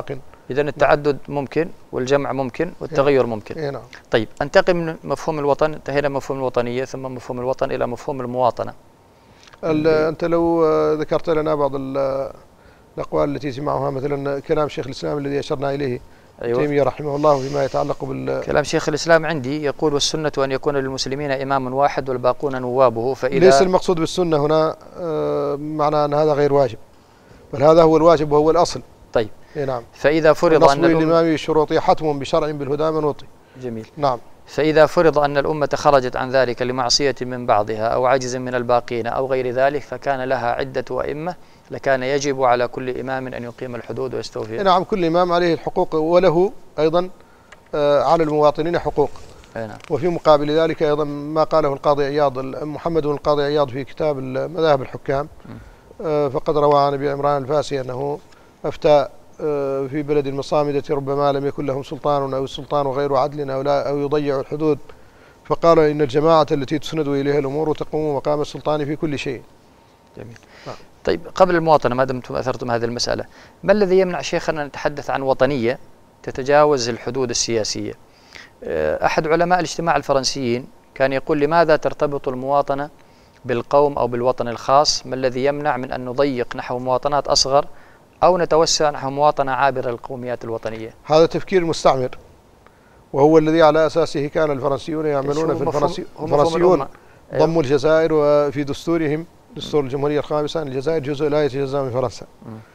[SPEAKER 2] إذا التعدد ممكن والجمع ممكن والتغير ممكن.
[SPEAKER 3] نعم.
[SPEAKER 2] طيب انتقل من مفهوم الوطن، انتهينا من مفهوم الوطنية ثم مفهوم الوطن إلى مفهوم المواطنة.
[SPEAKER 3] أنت لو ذكرت لنا بعض الأقوال التي سمعوها، مثلا كلام شيخ الإسلام الذي أشرنا إليه
[SPEAKER 2] أيوة.
[SPEAKER 3] تيمية رحمه الله فيما يتعلق
[SPEAKER 2] كلام شيخ الإسلام عندي يقول: والسنة أن يكون للمسلمين إمام واحد والباقون نوابه. فإذا
[SPEAKER 3] ليس المقصود بالسنة هنا معنى أن هذا غير واجب، بل هذا هو الواجب وهو الأصل.
[SPEAKER 2] طيب.
[SPEAKER 3] نعم.
[SPEAKER 2] فإذا فرض أن
[SPEAKER 3] الإمام بالشروط حتم بشرع بالهدى منوطي.
[SPEAKER 2] جميل.
[SPEAKER 3] نعم.
[SPEAKER 2] فإذا فرض أن الأمة خرجت عن ذلك لمعصية من بعضها أو عجز من الباقين أو غير ذلك، فكان لها عدة أئمة، لكان يجب على كل إمام أن يقيم الحدود ويستوفي.
[SPEAKER 3] نعم، كل إمام عليه الحقوق، وله أيضا على المواطنين حقوق.
[SPEAKER 2] نعم.
[SPEAKER 3] وفي مقابل ذلك أيضا ما قاله القاضي عياض، محمد بن القاضي عياض في كتاب مذاهب الحكام، فقد روى عن أبي عمران الفاسي أنه أفتى في بلد المصامدة ربما لم يكن لهم سلطان أو السلطان غير عدل أو يضيع الحدود، فقال إن الجماعة التي تسند إليها الأمور تقوم مقام السلطان في كل شيء.
[SPEAKER 2] جميل. طيب، قبل المواطنة ما دمتم أثرتم هذه المسألة، ما الذي يمنع شيخنا أن نتحدث عن وطنية تتجاوز الحدود السياسية؟ أحد علماء الاجتماع الفرنسيين كان يقول: لماذا ترتبط المواطنة بالقوم أو بالوطن الخاص؟ ما الذي يمنع من أن نضيق نحو مواطنات أصغر أو نتوسع نحو مواطنة عابرة للقوميات الوطنية؟
[SPEAKER 3] هذا تفكير المستعمر، وهو الذي على أساسه كان الفرنسيون يعملون. في الفرنسيون ضموا الجزائر، وفي دستورهم دستور الجمهورية الخامسة أن الجزائر جزء لا يتجزأ من فرنسا،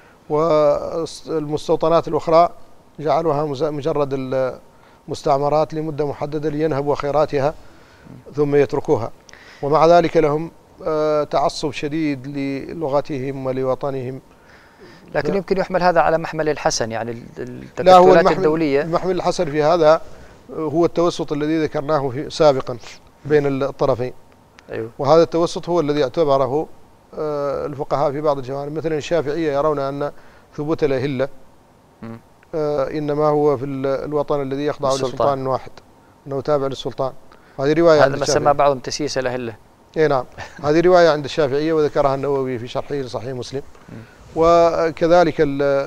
[SPEAKER 3] والمستوطنات الأخرى جعلوها مجرد المستعمرات لمدة محددة لينهبوا خيراتها ثم يتركوها، ومع ذلك لهم تعصب شديد للغتهم ولوطنهم.
[SPEAKER 2] لكن يمكن يحمل هذا على محمل الحسن، يعني التكتلات الدولية.
[SPEAKER 3] المحمل الحسن في هذا هو التوسط الذي ذكرناه سابقا بين الطرفين.
[SPEAKER 2] أيوه.
[SPEAKER 3] وهذا التوسط هو الذي اعتبره الفقهاء في بعض الجوانب، مثلا الشافعية يرون أن ثبوت الأهلة إنما هو في الوطن الذي يخضع لسلطان واحد، أنه تابع للسلطان. هذه رواية
[SPEAKER 2] هذا ما سمى بعضهم تسييس الأهلة.
[SPEAKER 3] اي نعم، هذه رواية عند الشافعية وذكرها النووي في شرحه لصحيح مسلم. وكذلك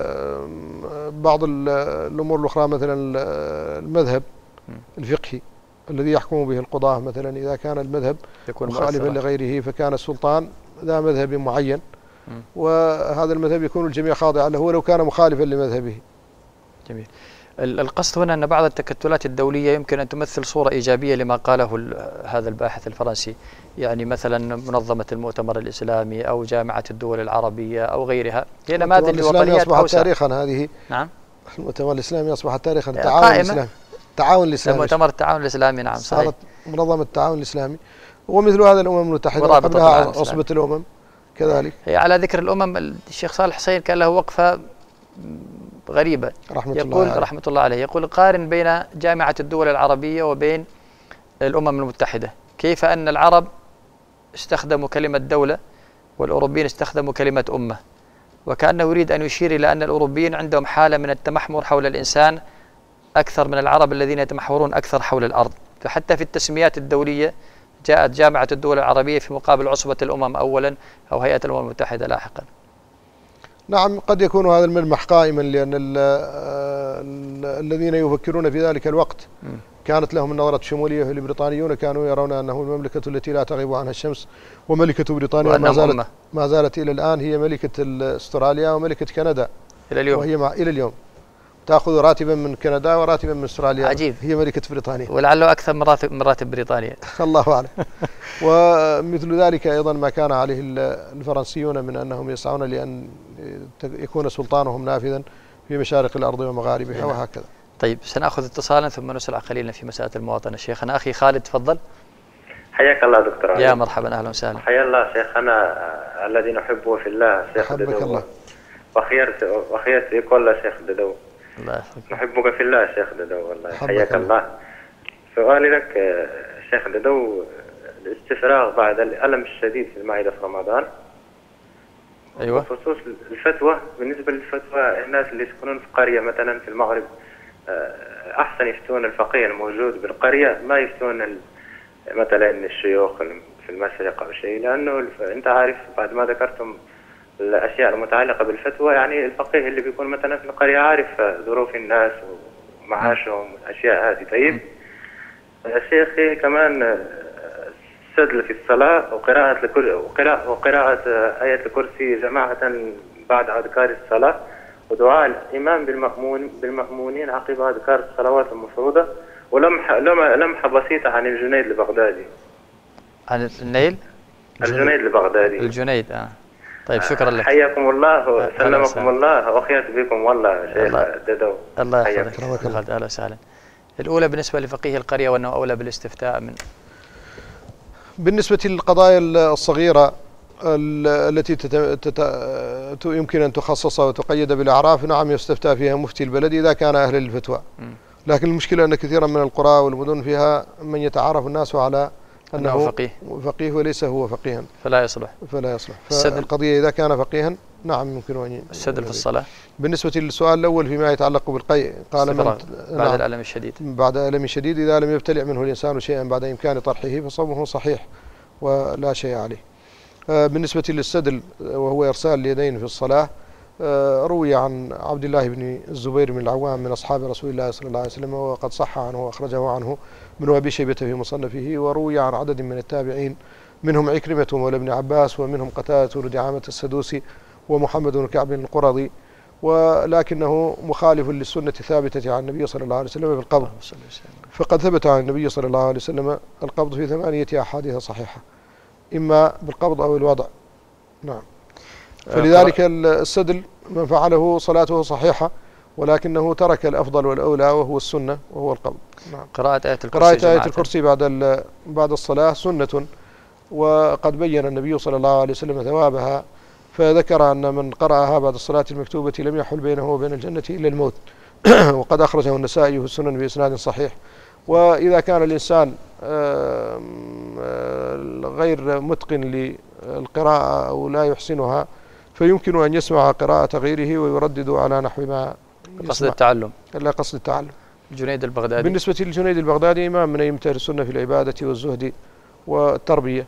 [SPEAKER 3] بعض الأمور الأخرى، مثلا المذهب الفقهي الذي يحكم به القضاة، مثلا إذا كان المذهب مخالفا لغيره فكان السلطان ذا مذهب معين، وهذا المذهب يكون الجميع خاضعا له ولو كان مخالفا لمذهبه.
[SPEAKER 2] جميل. القصد هنا أن بعض التكتلات الدولية يمكن أن تمثل صورة إيجابية لما قاله هذا الباحث الفرنسي، يعني مثلا منظمة المؤتمر الإسلامي أو جامعة الدول العربية أو غيرها، هي نماذج لوطنيات
[SPEAKER 3] أصبحت تاريخا. هذه
[SPEAKER 2] نعم،
[SPEAKER 3] المؤتمر الإسلامي أصبح تاريخا.
[SPEAKER 2] التعاون الإسلامي، مؤتمر التعاون الإسلامي. نعم، صحيح.
[SPEAKER 3] صارت منظمة التعاون الإسلامي، ومثل هذا الأمم المتحدة قبلها عصبة الأمم كذلك.
[SPEAKER 2] هي على ذكر الأمم، الشيخ صالح حسين كان له وقفة غريبة، رحمة الله عليه، يقول: قارن بين جامعة الدول العربية وبين الأمم المتحدة، كيف أن العرب استخدموا كلمة دولة والأوروبيين استخدموا كلمة أمة، وكأنه يريد أن يشير إلى أن الأوروبيين عندهم حالة من التمحور حول الإنسان أكثر من العرب الذين يتمحورون أكثر حول الأرض. فحتى في التسميات الدولية جاءت جامعة الدول العربية في مقابل عصبة الأمم أولا أو هيئة الأمم المتحدة لاحقا.
[SPEAKER 3] نعم، قد يكون هذا الملمح قائما، لأن الذين يفكرون في ذلك الوقت كانت لهم النظرة الشمولية. البريطانيون كانوا يرون أنه المملكة التي لا تغيب عنها الشمس، وملكة بريطانيا ما زالت إلى الآن هي ملكة استراليا وملكة كندا
[SPEAKER 2] إلى اليوم،
[SPEAKER 3] وهي إلى اليوم تأخذ راتبا من كندا وراتبا من استراليا.
[SPEAKER 2] عجيب.
[SPEAKER 3] هي ملكة بريطانيا،
[SPEAKER 2] ولعله أكثر من راتب بريطانيا.
[SPEAKER 3] الله أعلم. ومثل ذلك أيضا ما كان عليه الفرنسيون من أنهم يسعون لأن يكون سلطانهم نافذا في مشارق الأرض ومغاربها وهكذا.
[SPEAKER 2] طيب، سنأخذ اتصالا ثم نسرع قليلا في مسألة المواطنة. شيخنا أخي خالد، تفضل.
[SPEAKER 4] حياك الله دكتور علي.
[SPEAKER 2] يا مرحبا، أهلا وسهلا.
[SPEAKER 4] حيا الله شيخنا الذي نحبه في الله شيخ
[SPEAKER 3] حبك الله.
[SPEAKER 4] وخيرت كل شيخ ددو.
[SPEAKER 2] الله يحفظك.
[SPEAKER 4] نحبك في الله شيخ ددو والله. حياك الله. سؤالي لك شيخ ددو، الاستفراغ بعد الألم الشديد في المعدة في رمضان.
[SPEAKER 2] أيوة.
[SPEAKER 4] بخصوص الفتوى، بالنسبة للفتوى الناس اللي يسكنون في قرية مثلا في المغرب أحسن يفتون الفقيه الموجود بالقرية، ما يفتون مثلا الشيوخ في المشرق أو شيء، لأنه أنت عارف بعد ما ذكرتم الأشياء المتعلقة بالفتوى، يعني الفقيه اللي بيكون مثلا في القرية عارف ظروف الناس ومعاشهم والأشياء هذه. طيب يا شيخي كمان السدل في الصلاة وقراءة آية الكرسي جماعة بعد أذكار الصلاة، ودعاء الإمام بالمأمونين عقب أذكار الصلوات المفروضة، ولمحة بسيطة عن الجنيد البغدادي.
[SPEAKER 2] عن النيل؟
[SPEAKER 4] الجنيد البغدادي.
[SPEAKER 2] الجنيد. طيب شكرا لك.
[SPEAKER 4] حياكم الله وسلمكم الله وأخيات بكم والله شيخ ددو.
[SPEAKER 2] الله يحفظك. أهلا وسهلا. الأولى بالنسبة لفقيه القرية وأنه أولى بالاستفتاء من
[SPEAKER 3] بالنسبة للقضايا الصغيرة التي يمكن أن تخصص وتقيد بالأعراف، نعم يستفتى فيها مفتي البلد إذا كان أهل للفتوى. لكن المشكلة أن كثيرا من القرى والمدن فيها من يتعارف الناس على أنه فقيه وليس هو فقيها،
[SPEAKER 2] فلا يصلح.
[SPEAKER 3] فالقضية إذا كان فقيها نعم يمكن أن
[SPEAKER 2] السدل في الصلاة. بالنسبة
[SPEAKER 3] للسؤال الأول فيما يتعلق بالقيء، قال من
[SPEAKER 2] بعد الألم الشديد.
[SPEAKER 3] بعد ألم شديد إذا لم يبتلع منه الإنسان شيئا بعد إمكان طرحه فصومه صحيح ولا شيء عليه. بالنسبة للسدل وهو إرسال اليدين في الصلاة، روي عن عبد الله بن الزبير بن العوام من أصحاب رسول الله صلى الله عليه وسلم، وقد صح عنه وأخرجه عنه ابن أبي شيبة في مصنفه، وروي عن عدد من التابعين منهم عكرمة مولى ابن عباس، ومنهم قتادة بن دعامة السدوسي، ومحمد بن كعب القرظي، ولكنه مخالف للسنة الثابتة عن النبي صلى الله عليه وسلم في القبض، فقد ثبت عن النبي صلى الله عليه وسلم القبض في 8 أحاديث صحيحة، إما بالقبض أو الوضع. نعم. فلذلك السدل من فعله صلاته صحيحة، ولكنه ترك الأفضل والأولى وهو السنة وهو القبض. نعم.
[SPEAKER 2] قراءة آية
[SPEAKER 3] الكرسي بعد الصلاة سنة، وقد بين النبي صلى الله عليه وسلم ثوابها، فذكر أن من قرأها بعد الصلاة المكتوبة لم يحل بينه وبين الجنة إلا الموت. وقد أخرجه النسائي في السنن بإسناد صحيح. وإذا كان الإنسان غير متقن للقراءة أو لا يحسنها، فيمكن أن يسمع قراءة غيره ويردد على نحو ما
[SPEAKER 2] قصد التعلم.
[SPEAKER 3] لا قصد التعلم.
[SPEAKER 2] الجنيد البغدادي.
[SPEAKER 3] بالنسبة للجنيد البغدادي إمام من أئمة السنة في العبادة والزهد والتربية،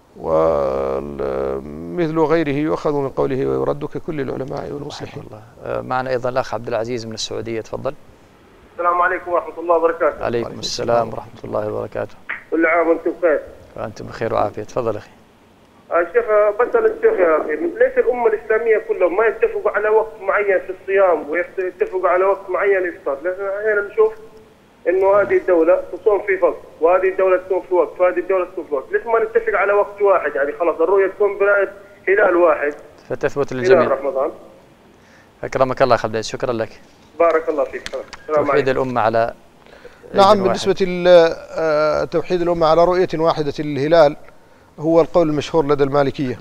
[SPEAKER 3] ومثل غيره يؤخذ من قوله ويرد ككل العلماء والمصلحين.
[SPEAKER 2] معنا أيضا الأخ عبد العزيز من السعودية، تفضل.
[SPEAKER 5] السلام عليكم ورحمة الله وبركاته.
[SPEAKER 2] عليكم السلام ورحمة الله وبركاته.
[SPEAKER 5] كل عام وأنتم بخير.
[SPEAKER 2] وأنتم بخير وعافية. تفضل أخي.
[SPEAKER 5] الشيخ بسأل الشيخ يا أخي، ليش الأمة الإسلامية كلهم ما يتفقوا على وقت معين في الصيام ويتفقوا على وقت معين للإفطار؟ لأن أحيانا نشوف إنه هذه الدولة تصوم في وقت، وهذه الدولة تصوم في وقت، وهذه الدولة تصوم في وقت، ليش ما نتفق على وقت واحد؟ يعني خلاص الرؤية تكون بناء هلال واحد
[SPEAKER 2] فتثبت للجميع.
[SPEAKER 5] هلال رمضان.
[SPEAKER 2] أكرمك الله خالد، شكرا لك.
[SPEAKER 5] بارك الله فيك.
[SPEAKER 2] توحيد الأمة على
[SPEAKER 3] نعم. بالنسبة لتوحيد الأمة على رؤية واحدة للهلال هو القول المشهور لدى المالكية،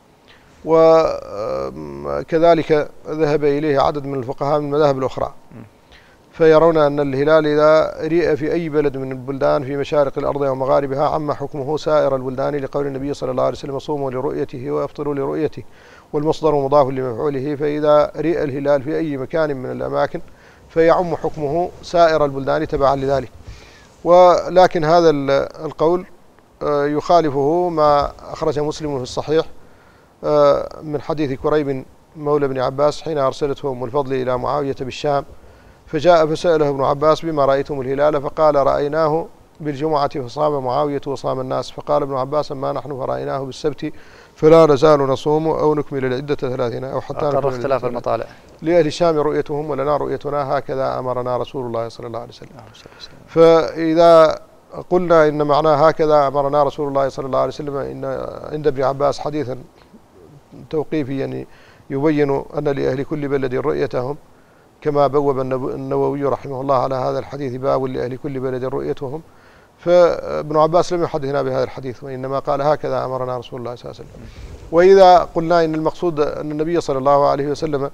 [SPEAKER 3] وكذلك ذهب إليه عدد من الفقهاء من المذاهب الأخرى، فيرون أن الهلال إذا رئ في أي بلد من البلدان في مشارق الأرض ومغاربها عم حكمه سائر البلدان، لقول النبي صلى الله عليه وسلم صوموا لرؤيته وافطروا لرؤيته، والمصدر مضاف لمفعوله، فإذا رئ الهلال في أي مكان من الأماكن فيعم حكمه سائر البلدان تبعا لذلك. ولكن هذا القول يخالفه ما أخرج مسلم في الصحيح من حديث كريب مولى ابن عباس حين أرسلته أم الفضل إلى معاوية بالشام، فجاء فسأله ابن عباس بما رأيتم الهلال؟ فقال رأيناه بالجمعة فصام معاوية وصام الناس. فقال ابن عباس ما نحن فرأيناه بالسبت فلا نزال نصوم أو نكمل العدة 30 أو حتى
[SPEAKER 2] نكمل اختلاف المطالع.
[SPEAKER 3] لأهل الشام رؤيتهم ولنا رؤيتنا، هكذا أمرنا رسول الله صلى الله عليه وسلم. فإذا قلنا إن معناه هكذا أمرنا رسول الله صلى الله عليه وسلم، إن عند ابن عباس حديثا توقيفيا يبين أن لأهل كل بلد رؤيتهم، كما بوب النووي رحمه الله على هذا الحديث باب لأهل كل بلد رؤيتهم. فابن عباس لم يحدثنا بهذا الحديث، وإنما قال هكذا أمرنا رسول الله صلى الله عليه وسلم. وإذا قلنا إن المقصود أن النبي صلى الله عليه وسلم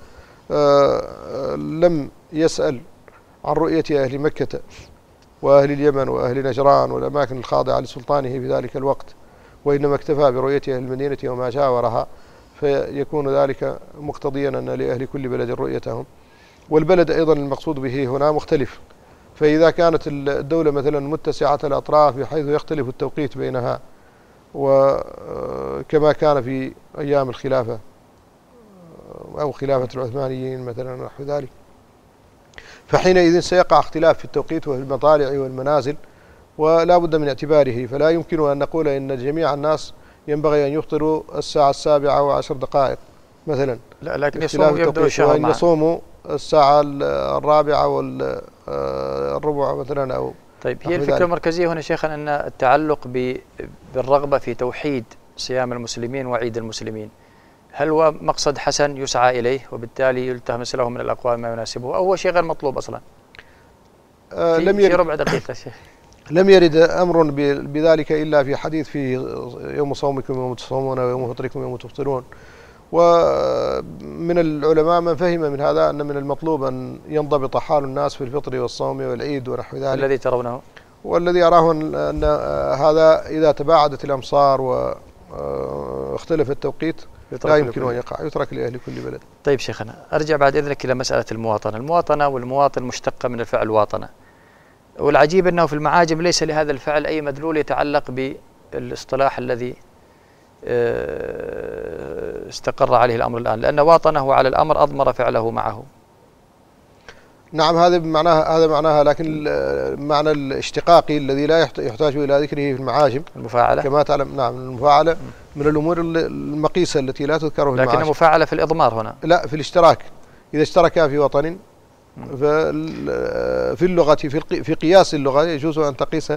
[SPEAKER 3] لم يسأل عن رؤية أهل مكة وأهل اليمن وأهل نجران والأماكن الخاضعة لسلطانه في ذلك الوقت، وإنما اكتفى برؤية أهل المدينة وما جاورها، فيكون ذلك مقتضيا أن لأهل كل بلد رؤيتهم. والبلد أيضا المقصود به هنا مختلف، فإذا كانت الدولة مثلا متسعة الأطراف بحيث يختلف التوقيت بينها، وكما كان في أيام الخلافة أو خلافة العثمانيين مثلا نحو ذلك. فحينئذ سيقع اختلاف في التوقيت وفي المطالع والمنازل، ولا بد من اعتباره. فلا يمكن أن نقول إن جميع الناس ينبغي أن يفطروا الساعة 7:10 مثلا،
[SPEAKER 2] لا، لكن يبدأ الشهر
[SPEAKER 3] وأن يصوموا الساعة 4:15 مثلا أو.
[SPEAKER 2] طيب، هي الفكرة المركزية هنا شيخنا أن التعلق بالرغبة في توحيد صيام المسلمين وعيد المسلمين، هل هو مقصد حسن يسعى إليه وبالتالي يلتمس له من الأقوال ما يناسبه، أو هو شيء غير مطلوب أصلا؟ في ربع دقيقة شيخ.
[SPEAKER 3] لم يرد أمر بذلك إلا في حديث في يوم صومكم يوم تصومون ويوم فطركم يوم تفطرون. ومن العلماء من فهم من هذا أن من المطلوب أن ينضبط حال الناس في الفطر والصوم والعيد ونحو ذلك.
[SPEAKER 2] الذي ترونه؟
[SPEAKER 3] والذي أراه أن هذا إذا تباعدت الأمصار واختلف التوقيت لا يمكن أن يقع، يترك لأهل كل بلد.
[SPEAKER 2] طيب شيخنا، أرجع بعد إذنك إلى مسألة المواطنة. المواطنة والمواطن مشتقة من الفعل واطنة، والعجيب أنه في المعاجم ليس لهذا الفعل أي مدلول يتعلق بالاصطلاح الذي استقر عليه الأمر الآن، لأن واطنه على الأمر أضمر فعله معه.
[SPEAKER 3] نعم، هذا معناها، لكن المعنى الاشتقاقي الذي لا يحتاج إلى ذكره في المعاجم،
[SPEAKER 2] المفاعلة
[SPEAKER 3] كما تعلم. نعم، المفاعلة من الأمور المقيسة التي لا تذكر في المعاجم.
[SPEAKER 2] لكن مفاعلة في الإضمار هنا،
[SPEAKER 3] لا، في الاشتراك. إذا اشتركا في وطن في اللغة في قياس اللغة يجوز أن تقيس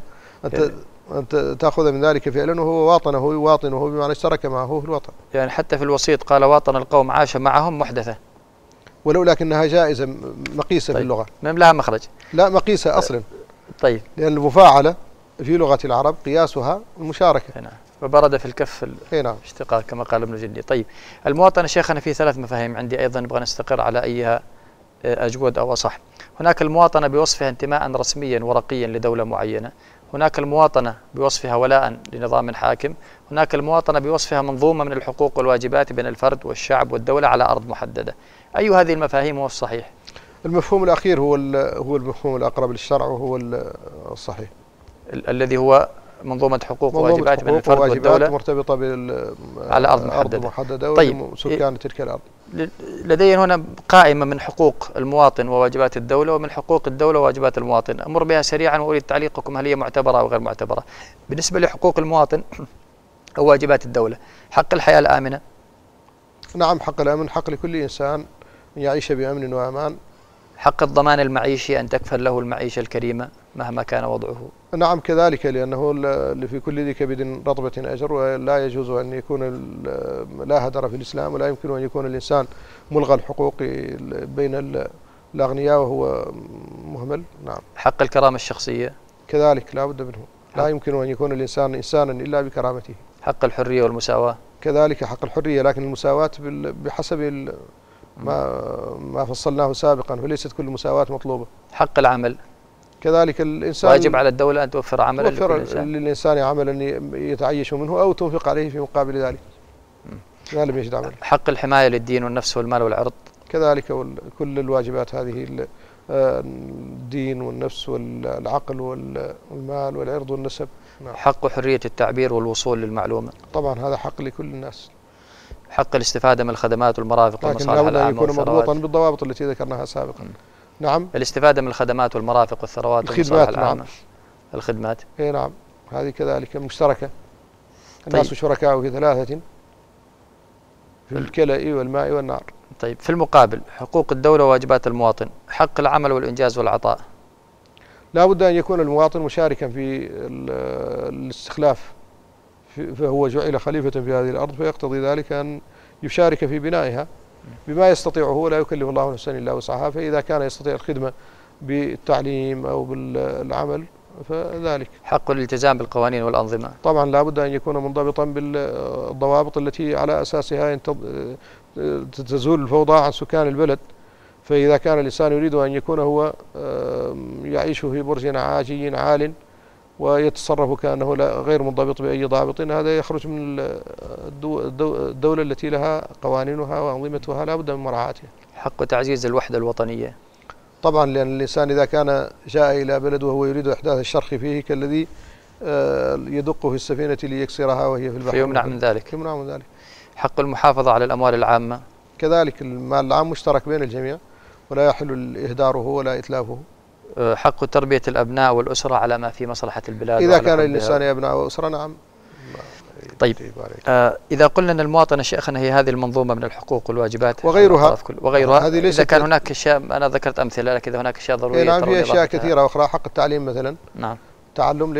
[SPEAKER 3] أن تأخذ من ذلك فعلا وهو واطنه يواطنه بمعنى اشترك معه في الوطن.
[SPEAKER 2] يعني حتى في الوسيط قال واطن القوم عاش معهم محدثة،
[SPEAKER 3] ولو لكنها جائزة مقيسة. طيب. في اللغة
[SPEAKER 2] ما لها مخرج؟
[SPEAKER 3] لا، مقيسة أصلا.
[SPEAKER 2] طيب،
[SPEAKER 3] لأن المفاعلة في لغة العرب قياسها المشاركة.
[SPEAKER 2] نعم، وبرد في الكف الاشتقاق كما قال ابن جندي. طيب، المواطنة شيخنا في 3 مفاهيم عندي أيضا نبغى نستقر على أيها أجود أو أصح. هناك المواطنة بوصفها انتماء رسميا ورقيا لدولة معينة، هناك المواطنة بوصفها ولاء لنظام حاكم، هناك المواطنة بوصفها منظومة من الحقوق والواجبات بين الفرد والشعب والدولة على أرض محددة. أي هذه المفاهيم هو الصحيح؟
[SPEAKER 3] المفهوم الأخير هو المفهوم الأقرب للشرع وهو الصحيح،
[SPEAKER 2] الذي هو منظومة حقوق وواجبات بين الفرد والدولة
[SPEAKER 3] مرتبطة
[SPEAKER 2] على أرض محددة.
[SPEAKER 3] طيب، سكان تلك الأرض.
[SPEAKER 2] لدي هنا قائمة من حقوق المواطن وواجبات الدولة ومن حقوق الدولة وواجبات المواطن، أمر بها سريعا وأريد تعليقكم هل هي معتبرة أو غير معتبرة. بالنسبة لحقوق المواطن أو واجبات الدولة، حق الحياة الآمنة.
[SPEAKER 3] نعم، حق الأمن حق لكل إنسان أن يعيش بأمن وأمان. حق
[SPEAKER 2] الضمان المعيشي، أن تكفل له المعيشة الكريمة مهما كان وضعه.
[SPEAKER 3] نعم كذلك، لأنه اللي في كل ذي كبد رطبة أجر، ولا يجوز أن يكون لا هدر في الإسلام، ولا يمكن أن يكون الإنسان ملغى الحقوق بين الأغنياء وهو مهمل. نعم.
[SPEAKER 2] حق الكرامة الشخصية
[SPEAKER 3] كذلك لا بد منه، لا يمكن أن يكون الإنسان إنسانا إلا بكرامته.
[SPEAKER 2] حق الحرية والمساواة
[SPEAKER 3] كذلك حق الحرية، لكن المساواة بحسب ما فصلناه سابقا، فليست كل مساواة مطلوبة.
[SPEAKER 2] حق العمل
[SPEAKER 3] كذلك، الإنسان
[SPEAKER 2] واجب على الدولة أن توفر عملا
[SPEAKER 3] للإنسان عملا يتعيش منه أو تنفق عليه في مقابل ذلك ما لم يجد عمل.
[SPEAKER 2] حق الحماية للدين والنفس والمال والعرض
[SPEAKER 3] كذلك، كل الواجبات هذه الدين والنفس والعقل والمال والعرض والنسب.
[SPEAKER 2] نعم. حق حرية التعبير والوصول للمعلومة،
[SPEAKER 3] طبعا هذا حق لكل الناس.
[SPEAKER 2] حق الاستفادة من الخدمات والمرافق والمصالح العامة،
[SPEAKER 3] لكن يكون مضبوطا بالضوابط التي ذكرناها سابقا. نعم.
[SPEAKER 2] الاستفادة من الخدمات والمرافق والثروات والمصالح العامة. نعم. الخدمات.
[SPEAKER 3] نعم، هذه كذلك مشتركة. الناس شركاء في 3 في الكلاء والماء والنار.
[SPEAKER 2] طيب، في المقابل حقوق الدولة وواجبات المواطن، حق العمل والإنجاز والعطاء.
[SPEAKER 3] لا بد أن يكون المواطن مشاركا في الاستخلاف، فهو جعل خليفة في هذه الأرض، فيقتضي ذلك أن يشارك في بنائها بما يستطيعه، ولا يكلف الله نفسا إلا وسعها. فإذا كان يستطيع الخدمة بالتعليم أو بالعمل فذلك.
[SPEAKER 2] حق الالتزام بالقوانين والأنظمة.
[SPEAKER 3] طبعا لا بد أن يكون منضبطا بالضوابط التي على أساسها تزول الفوضى عن سكان البلد. فإذا كان الإنسان يريد أن يكون هو يعيش في برج عاجي عال ويتصرف كأنه غير منضبط بأي ضابط، هذا يخرج من الدولة التي لها قوانينها وأنظمتها لا بد من مراعاتها.
[SPEAKER 2] حق تعزيز الوحدة الوطنية.
[SPEAKER 3] طبعا، لأن الإنسان إذا كان جاء إلى بلد وهو يريد إحداث الشرخ فيه كالذي يدق في السفينة ليكسرها وهي في البحر،
[SPEAKER 2] فيمنع من ذلك.
[SPEAKER 3] يمنع من ذلك.
[SPEAKER 2] حق المحافظة على الأموال العامة.
[SPEAKER 3] كذلك المال العام مشترك بين الجميع ولا يحل إهداره ولا إتلافه.
[SPEAKER 2] حق تربية الأبناء والأسرة على ما في مصلحة البلاد
[SPEAKER 3] إذا كان للإنسان أبناء وأسرة نعم.
[SPEAKER 2] طيب إذا قلنا أن المواطنة شيخنا هي هذه المنظومة من الحقوق والواجبات
[SPEAKER 3] وغيرها
[SPEAKER 2] إذا كان هناك أشياء، أنا ذكرت أمثلة، لكن إذا هناك أشياء ضرورية
[SPEAKER 3] نعم في أشياء كثيرة أخرى. حق التعليم مثلا.
[SPEAKER 2] نعم.
[SPEAKER 3] التعلم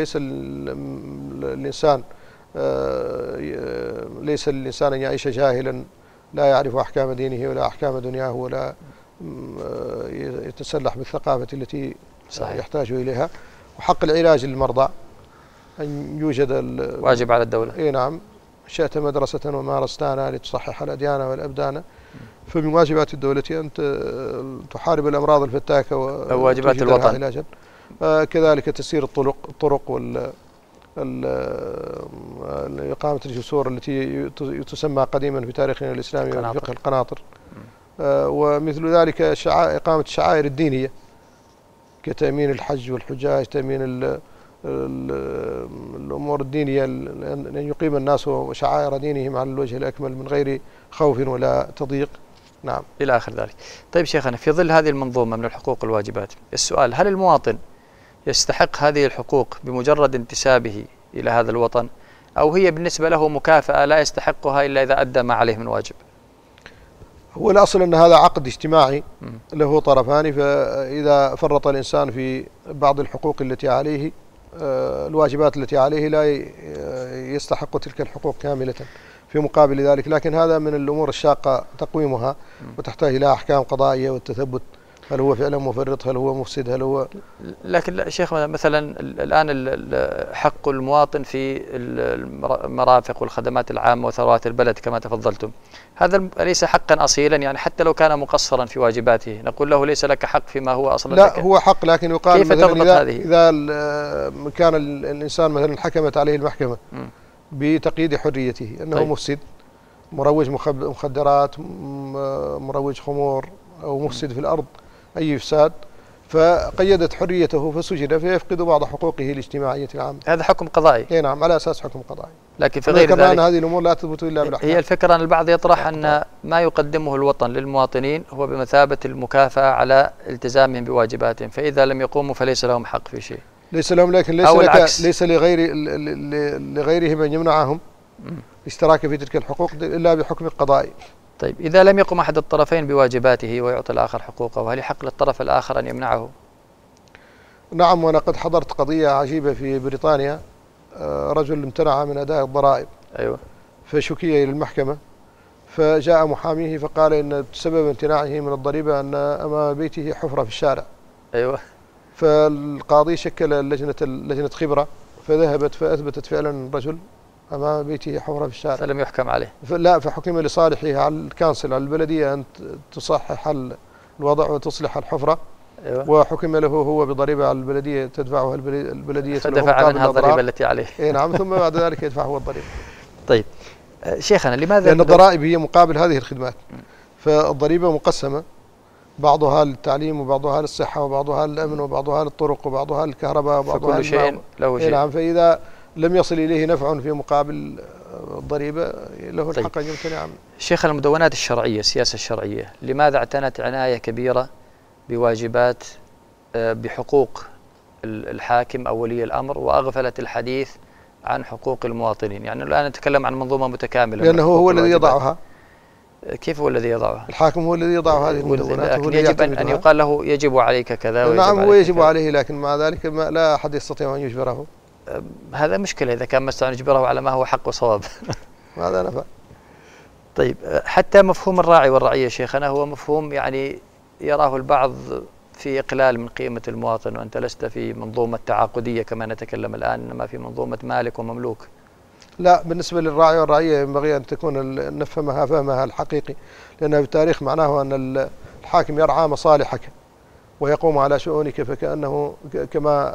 [SPEAKER 3] ليس الإنسان أن يعيش جاهلا لا يعرف أحكام دينه ولا أحكام دنياه ولا يتسلح بالثقافة التي صحيح. يحتاج إليها. وحق العلاج للمرضى أن يوجد
[SPEAKER 2] واجب على الدولة.
[SPEAKER 3] إيه نعم. شأت مدرسة ومارستانا لتصحح الأديان والأبدان، فمن واجبات الدولة أن تحارب الأمراض الفتاكة
[SPEAKER 2] وواجبات الوطن
[SPEAKER 3] علاجا. كذلك تسيير الطرق إقامة الجسور التي تسمى قديما في تاريخنا الإسلامي وفقه القناطر. ومثل ذلك إقامة الشعائر الدينية كتأمين الحج والحجاج، تأمين الأمور الدينية، أن يقيم الناس شعائر دينهم على الوجه الأكمل من غير خوف ولا تضييق. نعم
[SPEAKER 2] إلى آخر ذلك. طيب شيخنا، في ظل هذه المنظومة من الحقوق والواجبات، السؤال: هل المواطن يستحق هذه الحقوق بمجرد انتسابه إلى هذا الوطن، أو هي بالنسبة له مكافأة لا يستحقها إلا إذا أدى ما عليه من واجب؟
[SPEAKER 3] هو الأصل أن هذا عقد اجتماعي له طرفان، فإذا فرط الإنسان في بعض الحقوق التي عليه، الواجبات التي عليه، لا يستحق تلك الحقوق كاملة في مقابل ذلك. لكن هذا من الأمور الشاقة تقويمها وتحتاج إلى أحكام قضائية والتثبت، هل هو فعلا مفرط، هل هو مفسد، هل هو. لكن
[SPEAKER 2] شيخ مثلا الآن حق المواطن في المرافق والخدمات العامة وثروات البلد كما تفضلتم، هذا ليس حقا أصيلا؟ يعني حتى لو كان مقصرا في واجباته نقول له ليس لك حق فيما هو أصلا
[SPEAKER 3] لا
[SPEAKER 2] لك.
[SPEAKER 3] هو حق، لكن يقال
[SPEAKER 2] كيف تضبط هذه؟
[SPEAKER 3] إذا كان الإنسان مثلا حكمت عليه المحكمة بتقييد حريته أنه مفسد، مروج مخدرات، مروج خمور، أو مفسد في الأرض، أي إفساد، فقيدت حريته فسجن فيفقد بعض حقوقه الاجتماعية العامة.
[SPEAKER 2] هذا حكم قضائي.
[SPEAKER 3] اي نعم، على أساس حكم قضائي.
[SPEAKER 2] لكن في غير ذلك
[SPEAKER 3] هذه الأمور لا تثبت إلا بالأحكام.
[SPEAKER 2] هي الفكرة أن البعض يطرح أن ما يقدمه الوطن للمواطنين هو بمثابة المكافأة على التزامهم بواجباتهم، فإذا لم يقوموا فليس لهم حق في شيء.
[SPEAKER 3] ليس لهم، لكن ليس لغيرهم أن يمنعهم الاشتراك في تلك الحقوق إلا بحكم قضائي.
[SPEAKER 2] طيب إذا لم يقم أحد الطرفين بواجباته ويعطي الآخر حقوقه، هل يحق للطرف الآخر أن يمنعه؟
[SPEAKER 3] نعم، وأنا قد حضرت قضية عجيبة في بريطانيا، رجل امتنع من أداء الضرائب.
[SPEAKER 2] أيوة.
[SPEAKER 3] فشكي إلى المحكمة، فجاء محاميه فقال إن سبب امتناعه من الضريبة أن أمام بيته حفرة في الشارع.
[SPEAKER 2] أيوة.
[SPEAKER 3] فالقاضي شكل لجنة خبرة، فذهبت فأثبتت فعلا الرجل أمام بيته حفرة في الشارع.
[SPEAKER 2] فلم يحكم عليه.
[SPEAKER 3] لا، فحكم لصالحه على الكانسل، على البلدية، أن تصحح الوضع وتصلح الحفرة.
[SPEAKER 2] أيوة.
[SPEAKER 3] وحكم له هو بضريبة على البلدية تدفعها البلدية،
[SPEAKER 2] فدفع منها الضريبة التي عليه.
[SPEAKER 3] نعم، ثم بعد ذلك يدفع هو الضريبة.
[SPEAKER 2] طيب شيخنا، لماذا؟
[SPEAKER 3] لأن الضرائب هي مقابل هذه الخدمات، فالضريبة مقسمة، بعضها للتعليم وبعضها للصحة وبعضها للأمن وبعضها للطرق وبعضها للكهرباء وبعضها
[SPEAKER 2] فكل شيء له شيء.
[SPEAKER 3] نعم، فإذا لم يصل إليه نفع في مقابل الضريبة له الحق أن يمتنع عنه.
[SPEAKER 2] شيخ، المدونات الشرعية، السياسة الشرعية، لماذا اعتنت عناية كبيرة بواجبات بحقوق الحاكم أو ولي الأمر، وأغفلت الحديث عن حقوق المواطنين؟ يعني الآن نتكلم عن منظومة متكاملة.
[SPEAKER 3] لأنه هو الذي يضعها.
[SPEAKER 2] كيف هو الذي يضعها؟
[SPEAKER 3] الحاكم هو الذي يضع هذه المدونات.
[SPEAKER 2] لكن يجب أن يقال له يجب عليك كذا.
[SPEAKER 3] نعم، هو يجب عليه، لكن مع ذلك لا أحد يستطيع أن يجبره.
[SPEAKER 2] هذا مشكلة إذا كان مستطيع أن يجبره على ما هو حق وصواب.
[SPEAKER 3] هذا نفع.
[SPEAKER 2] طيب حتى مفهوم الراعي والرعية شيخنا هو مفهوم يعني يراه البعض في إقلال من قيمة المواطن، وأنت لست في منظومة تعاقدية كما نتكلم الآن، إنما في منظومة مالك ومملوك.
[SPEAKER 3] لا، بالنسبة للراعي والرعية ينبغي أن تكون نفهمها فهمها الحقيقي، لأنها في التاريخ معناه أن الحاكم يرعى مصالحك ويقوم على شؤونك، فكأنه كما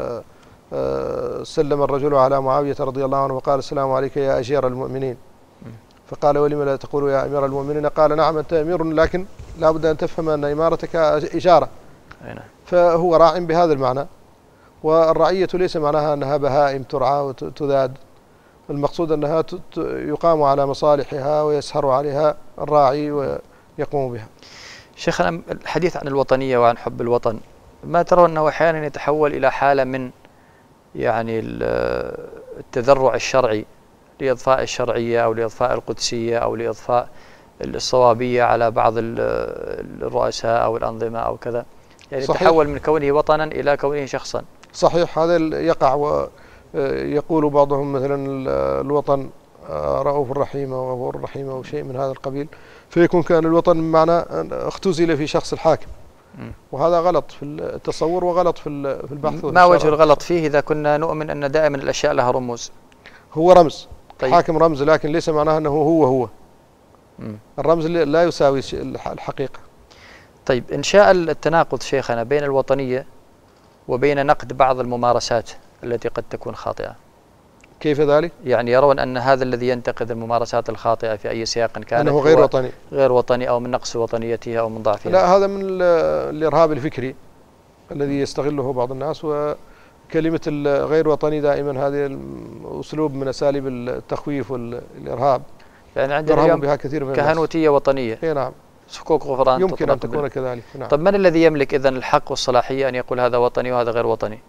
[SPEAKER 3] سلم الرجل على معاوية رضي الله عنه وقال: السلام عليك يا أجير المؤمنين. فقال: ولم لا تقول يا أمير المؤمنين؟ قال: نعم أنت أمير، لكن لا بد أن تفهم أن إمارتك إجارة. فهو راع بهذا المعنى. والرعية ليس معناها أنها بهائم ترعى وتذاد، المقصود أنها يقام على مصالحها ويسهر عليها الراعي يقوم بها.
[SPEAKER 2] شيخنا، الحديث عن الوطنية وعن حب الوطن، ما ترى أنه أحيانا يتحول إلى حالة من يعني التذرع الشرعي لإضفاء الشرعية أو لإضفاء القدسية أو لإضفاء الصوابية على بعض الرؤساء أو الأنظمة أو كذا، يعني
[SPEAKER 3] صحيح.
[SPEAKER 2] يتحول من كونه وطنا إلى كونه شخصا. صحيح،
[SPEAKER 3] هذا يقع، ويقول بعضهم مثلا الوطن رؤوف رحيم أو غفور رحيم أو شيء من هذا القبيل، فيكون كان الوطن بمعنى اختزل في شخص الحاكم، وهذا غلط في التصور وغلط في البحث.
[SPEAKER 2] ما وجه الغلط فيه إذا كنا نؤمن أن دائما الأشياء لها رموز؟
[SPEAKER 3] هو رمز.
[SPEAKER 2] طيب.
[SPEAKER 3] حاكم رمز، لكن ليس معناه أنه هو. الرمز لا يساوي الحقيقة.
[SPEAKER 2] طيب، إنشاء التناقض شيخنا بين الوطنية وبين نقد بعض الممارسات التي قد تكون خاطئة،
[SPEAKER 3] كيف ذلك؟
[SPEAKER 2] يعني يرون أن هذا الذي ينتقد الممارسات الخاطئة في أي سياق كان
[SPEAKER 3] أنه غير وطني
[SPEAKER 2] أو من نقص وطنية أو من ضعفها.
[SPEAKER 3] لا، هذا من الإرهاب الفكري الذي يستغله بعض الناس. وكلمة الغير وطني دائما هذه أسلوب من أساليب التخويف والإرهاب،
[SPEAKER 2] يعني عندنا اليوم
[SPEAKER 3] بها كثير من
[SPEAKER 2] كهنوتية وطنية.
[SPEAKER 3] نعم،
[SPEAKER 2] حقوق غفران
[SPEAKER 3] يمكن أن تكون كذلك. نعم.
[SPEAKER 2] طب من الذي يملك إذن الحق والصلاحية أن يقول هذا وطني وهذا غير وطني؟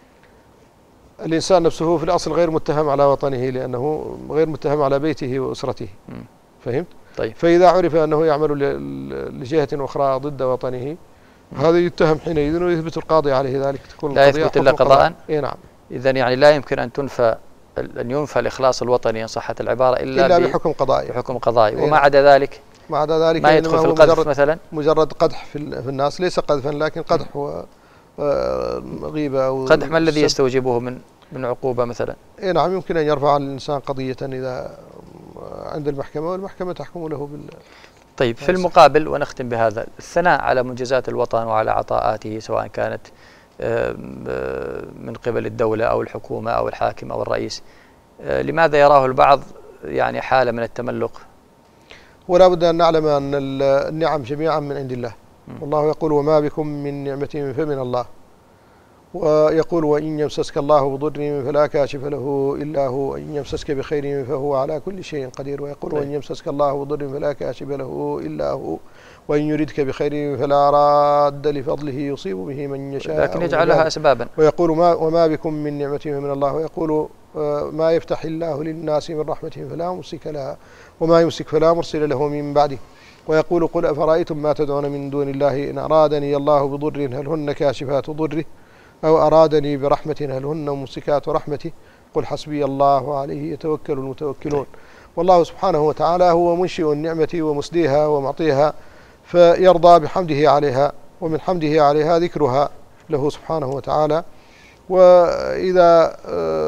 [SPEAKER 3] الإنسان نفسه في الأصل غير متهم على وطنه، لأنه غير متهم على بيته وأسرته. فهمت؟
[SPEAKER 2] طيب.
[SPEAKER 3] فإذا عرف أنه يعمل لجهة أخرى ضد وطنه، هذا يتهم حينئذ ويثبت القاضي عليه ذلك، تكون
[SPEAKER 2] لا يثبت إلا قضاء.
[SPEAKER 3] نعم.
[SPEAKER 2] إذن يعني لا يمكن أن ينفى الإخلاص الوطني إن صحت العبارة إلا
[SPEAKER 3] بحكم قضائي.
[SPEAKER 2] بحكم قضائي. وما عدا ذلك ما يدخل في القذف مثلا.
[SPEAKER 3] مجرد قدح في الناس، ليس قذفا لكن قدح وغيبة أو
[SPEAKER 2] قدح. ما الذي يستوجبه من عقوبة مثلا؟
[SPEAKER 3] نعم، يمكن أن يرفع الإنسان قضية إذا عند المحكمة والمحكمة تحكم له
[SPEAKER 2] طيب، في المقابل، ونختم بهذا، الثناء على منجزات الوطن وعلى عطاءاته سواء كانت من قبل الدولة أو الحكومة أو الحاكم أو الرئيس، لماذا يراه البعض يعني حالة من التملق؟
[SPEAKER 3] ولا بد أن نعلم أن النعم جميعا من عند الله، والله يقول وما بكم من نعمة فمن الله، ويقول وإن يمسسك الله بضر فلا كاشف له إلا هو، وإن يمسسك بخير فهو على كل شيء قدير، ويقول وإن يمسسك الله بضر فلا كاشف له إلا هو، وإن يردك بخير فلا راد لفضله يصيب به من يشاء،
[SPEAKER 2] لكن يجعلها أسبابا.
[SPEAKER 3] ويقول وما بكم من نعمة فمن الله، ويقول ما يفتح الله للناس من رحمة فلا ممسك لها وما يمسك فلا مرسل له من بعده، ويقول قل أفرأيتم ما تدعون من دون الله إن أرادني الله بضر هل هن كاشفات ضره أو أرادني برحمة هل هن ممسكات رحمته قل حسبي الله عليه يتوكل المتوكلون. والله سبحانه وتعالى هو منشئ النعمة ومسديها ومعطيها، فيرضى بحمده عليها، ومن حمده عليها ذكرها له سبحانه وتعالى. وإذا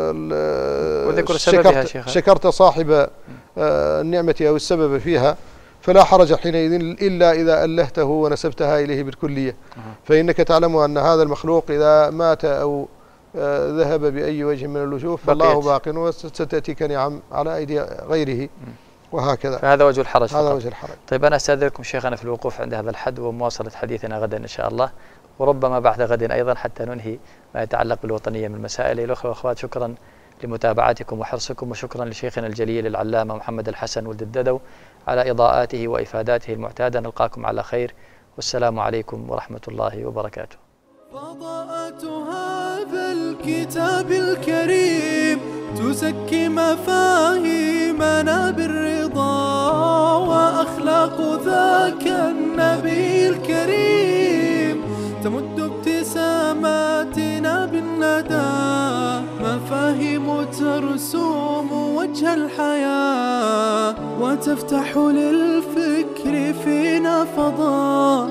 [SPEAKER 3] شكرت صاحب النعمة أو السبب فيها فلا حرج حينئذ إلا إذا ألهته ونسبتها إليه بالكلية، فإنك تعلم أن هذا المخلوق إذا مات أو ذهب بأي وجه من الوجوه فالله باق، وستأتيك نعم على أيدي غيره، وهكذا.
[SPEAKER 2] فهذا وجه الحرج.
[SPEAKER 3] هذا وجه الحرج.
[SPEAKER 2] طيب، أنا أستأذنكم شيخنا في الوقوف عند هذا الحد ومواصلة حديثنا غدا إن شاء الله، وربما بعد غد أيضا، حتى ننهي ما يتعلق بالوطنية من المسائل. الأخوة والأخوات، شكرا لمتابعتكم وحرصكم، وشكرا لشيخنا الجليل العلامة محمد الحسن ولد الددو على إضاءاته وإفاداته المعتادة. نلقاكم على خير، والسلام عليكم ورحمة الله وبركاته.
[SPEAKER 1] فضاءة هذا الكتاب الكريم تزكي مفاهيمنا بالرضا، وأخلاق ذاك النبي الكريم تمد ابتساماتنا بالندى، مفاهيم ترسوم وجه الحياة وتفتح للفكر فينا فضاء.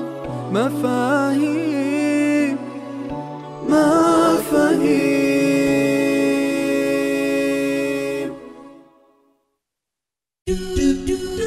[SPEAKER 1] مفاهيم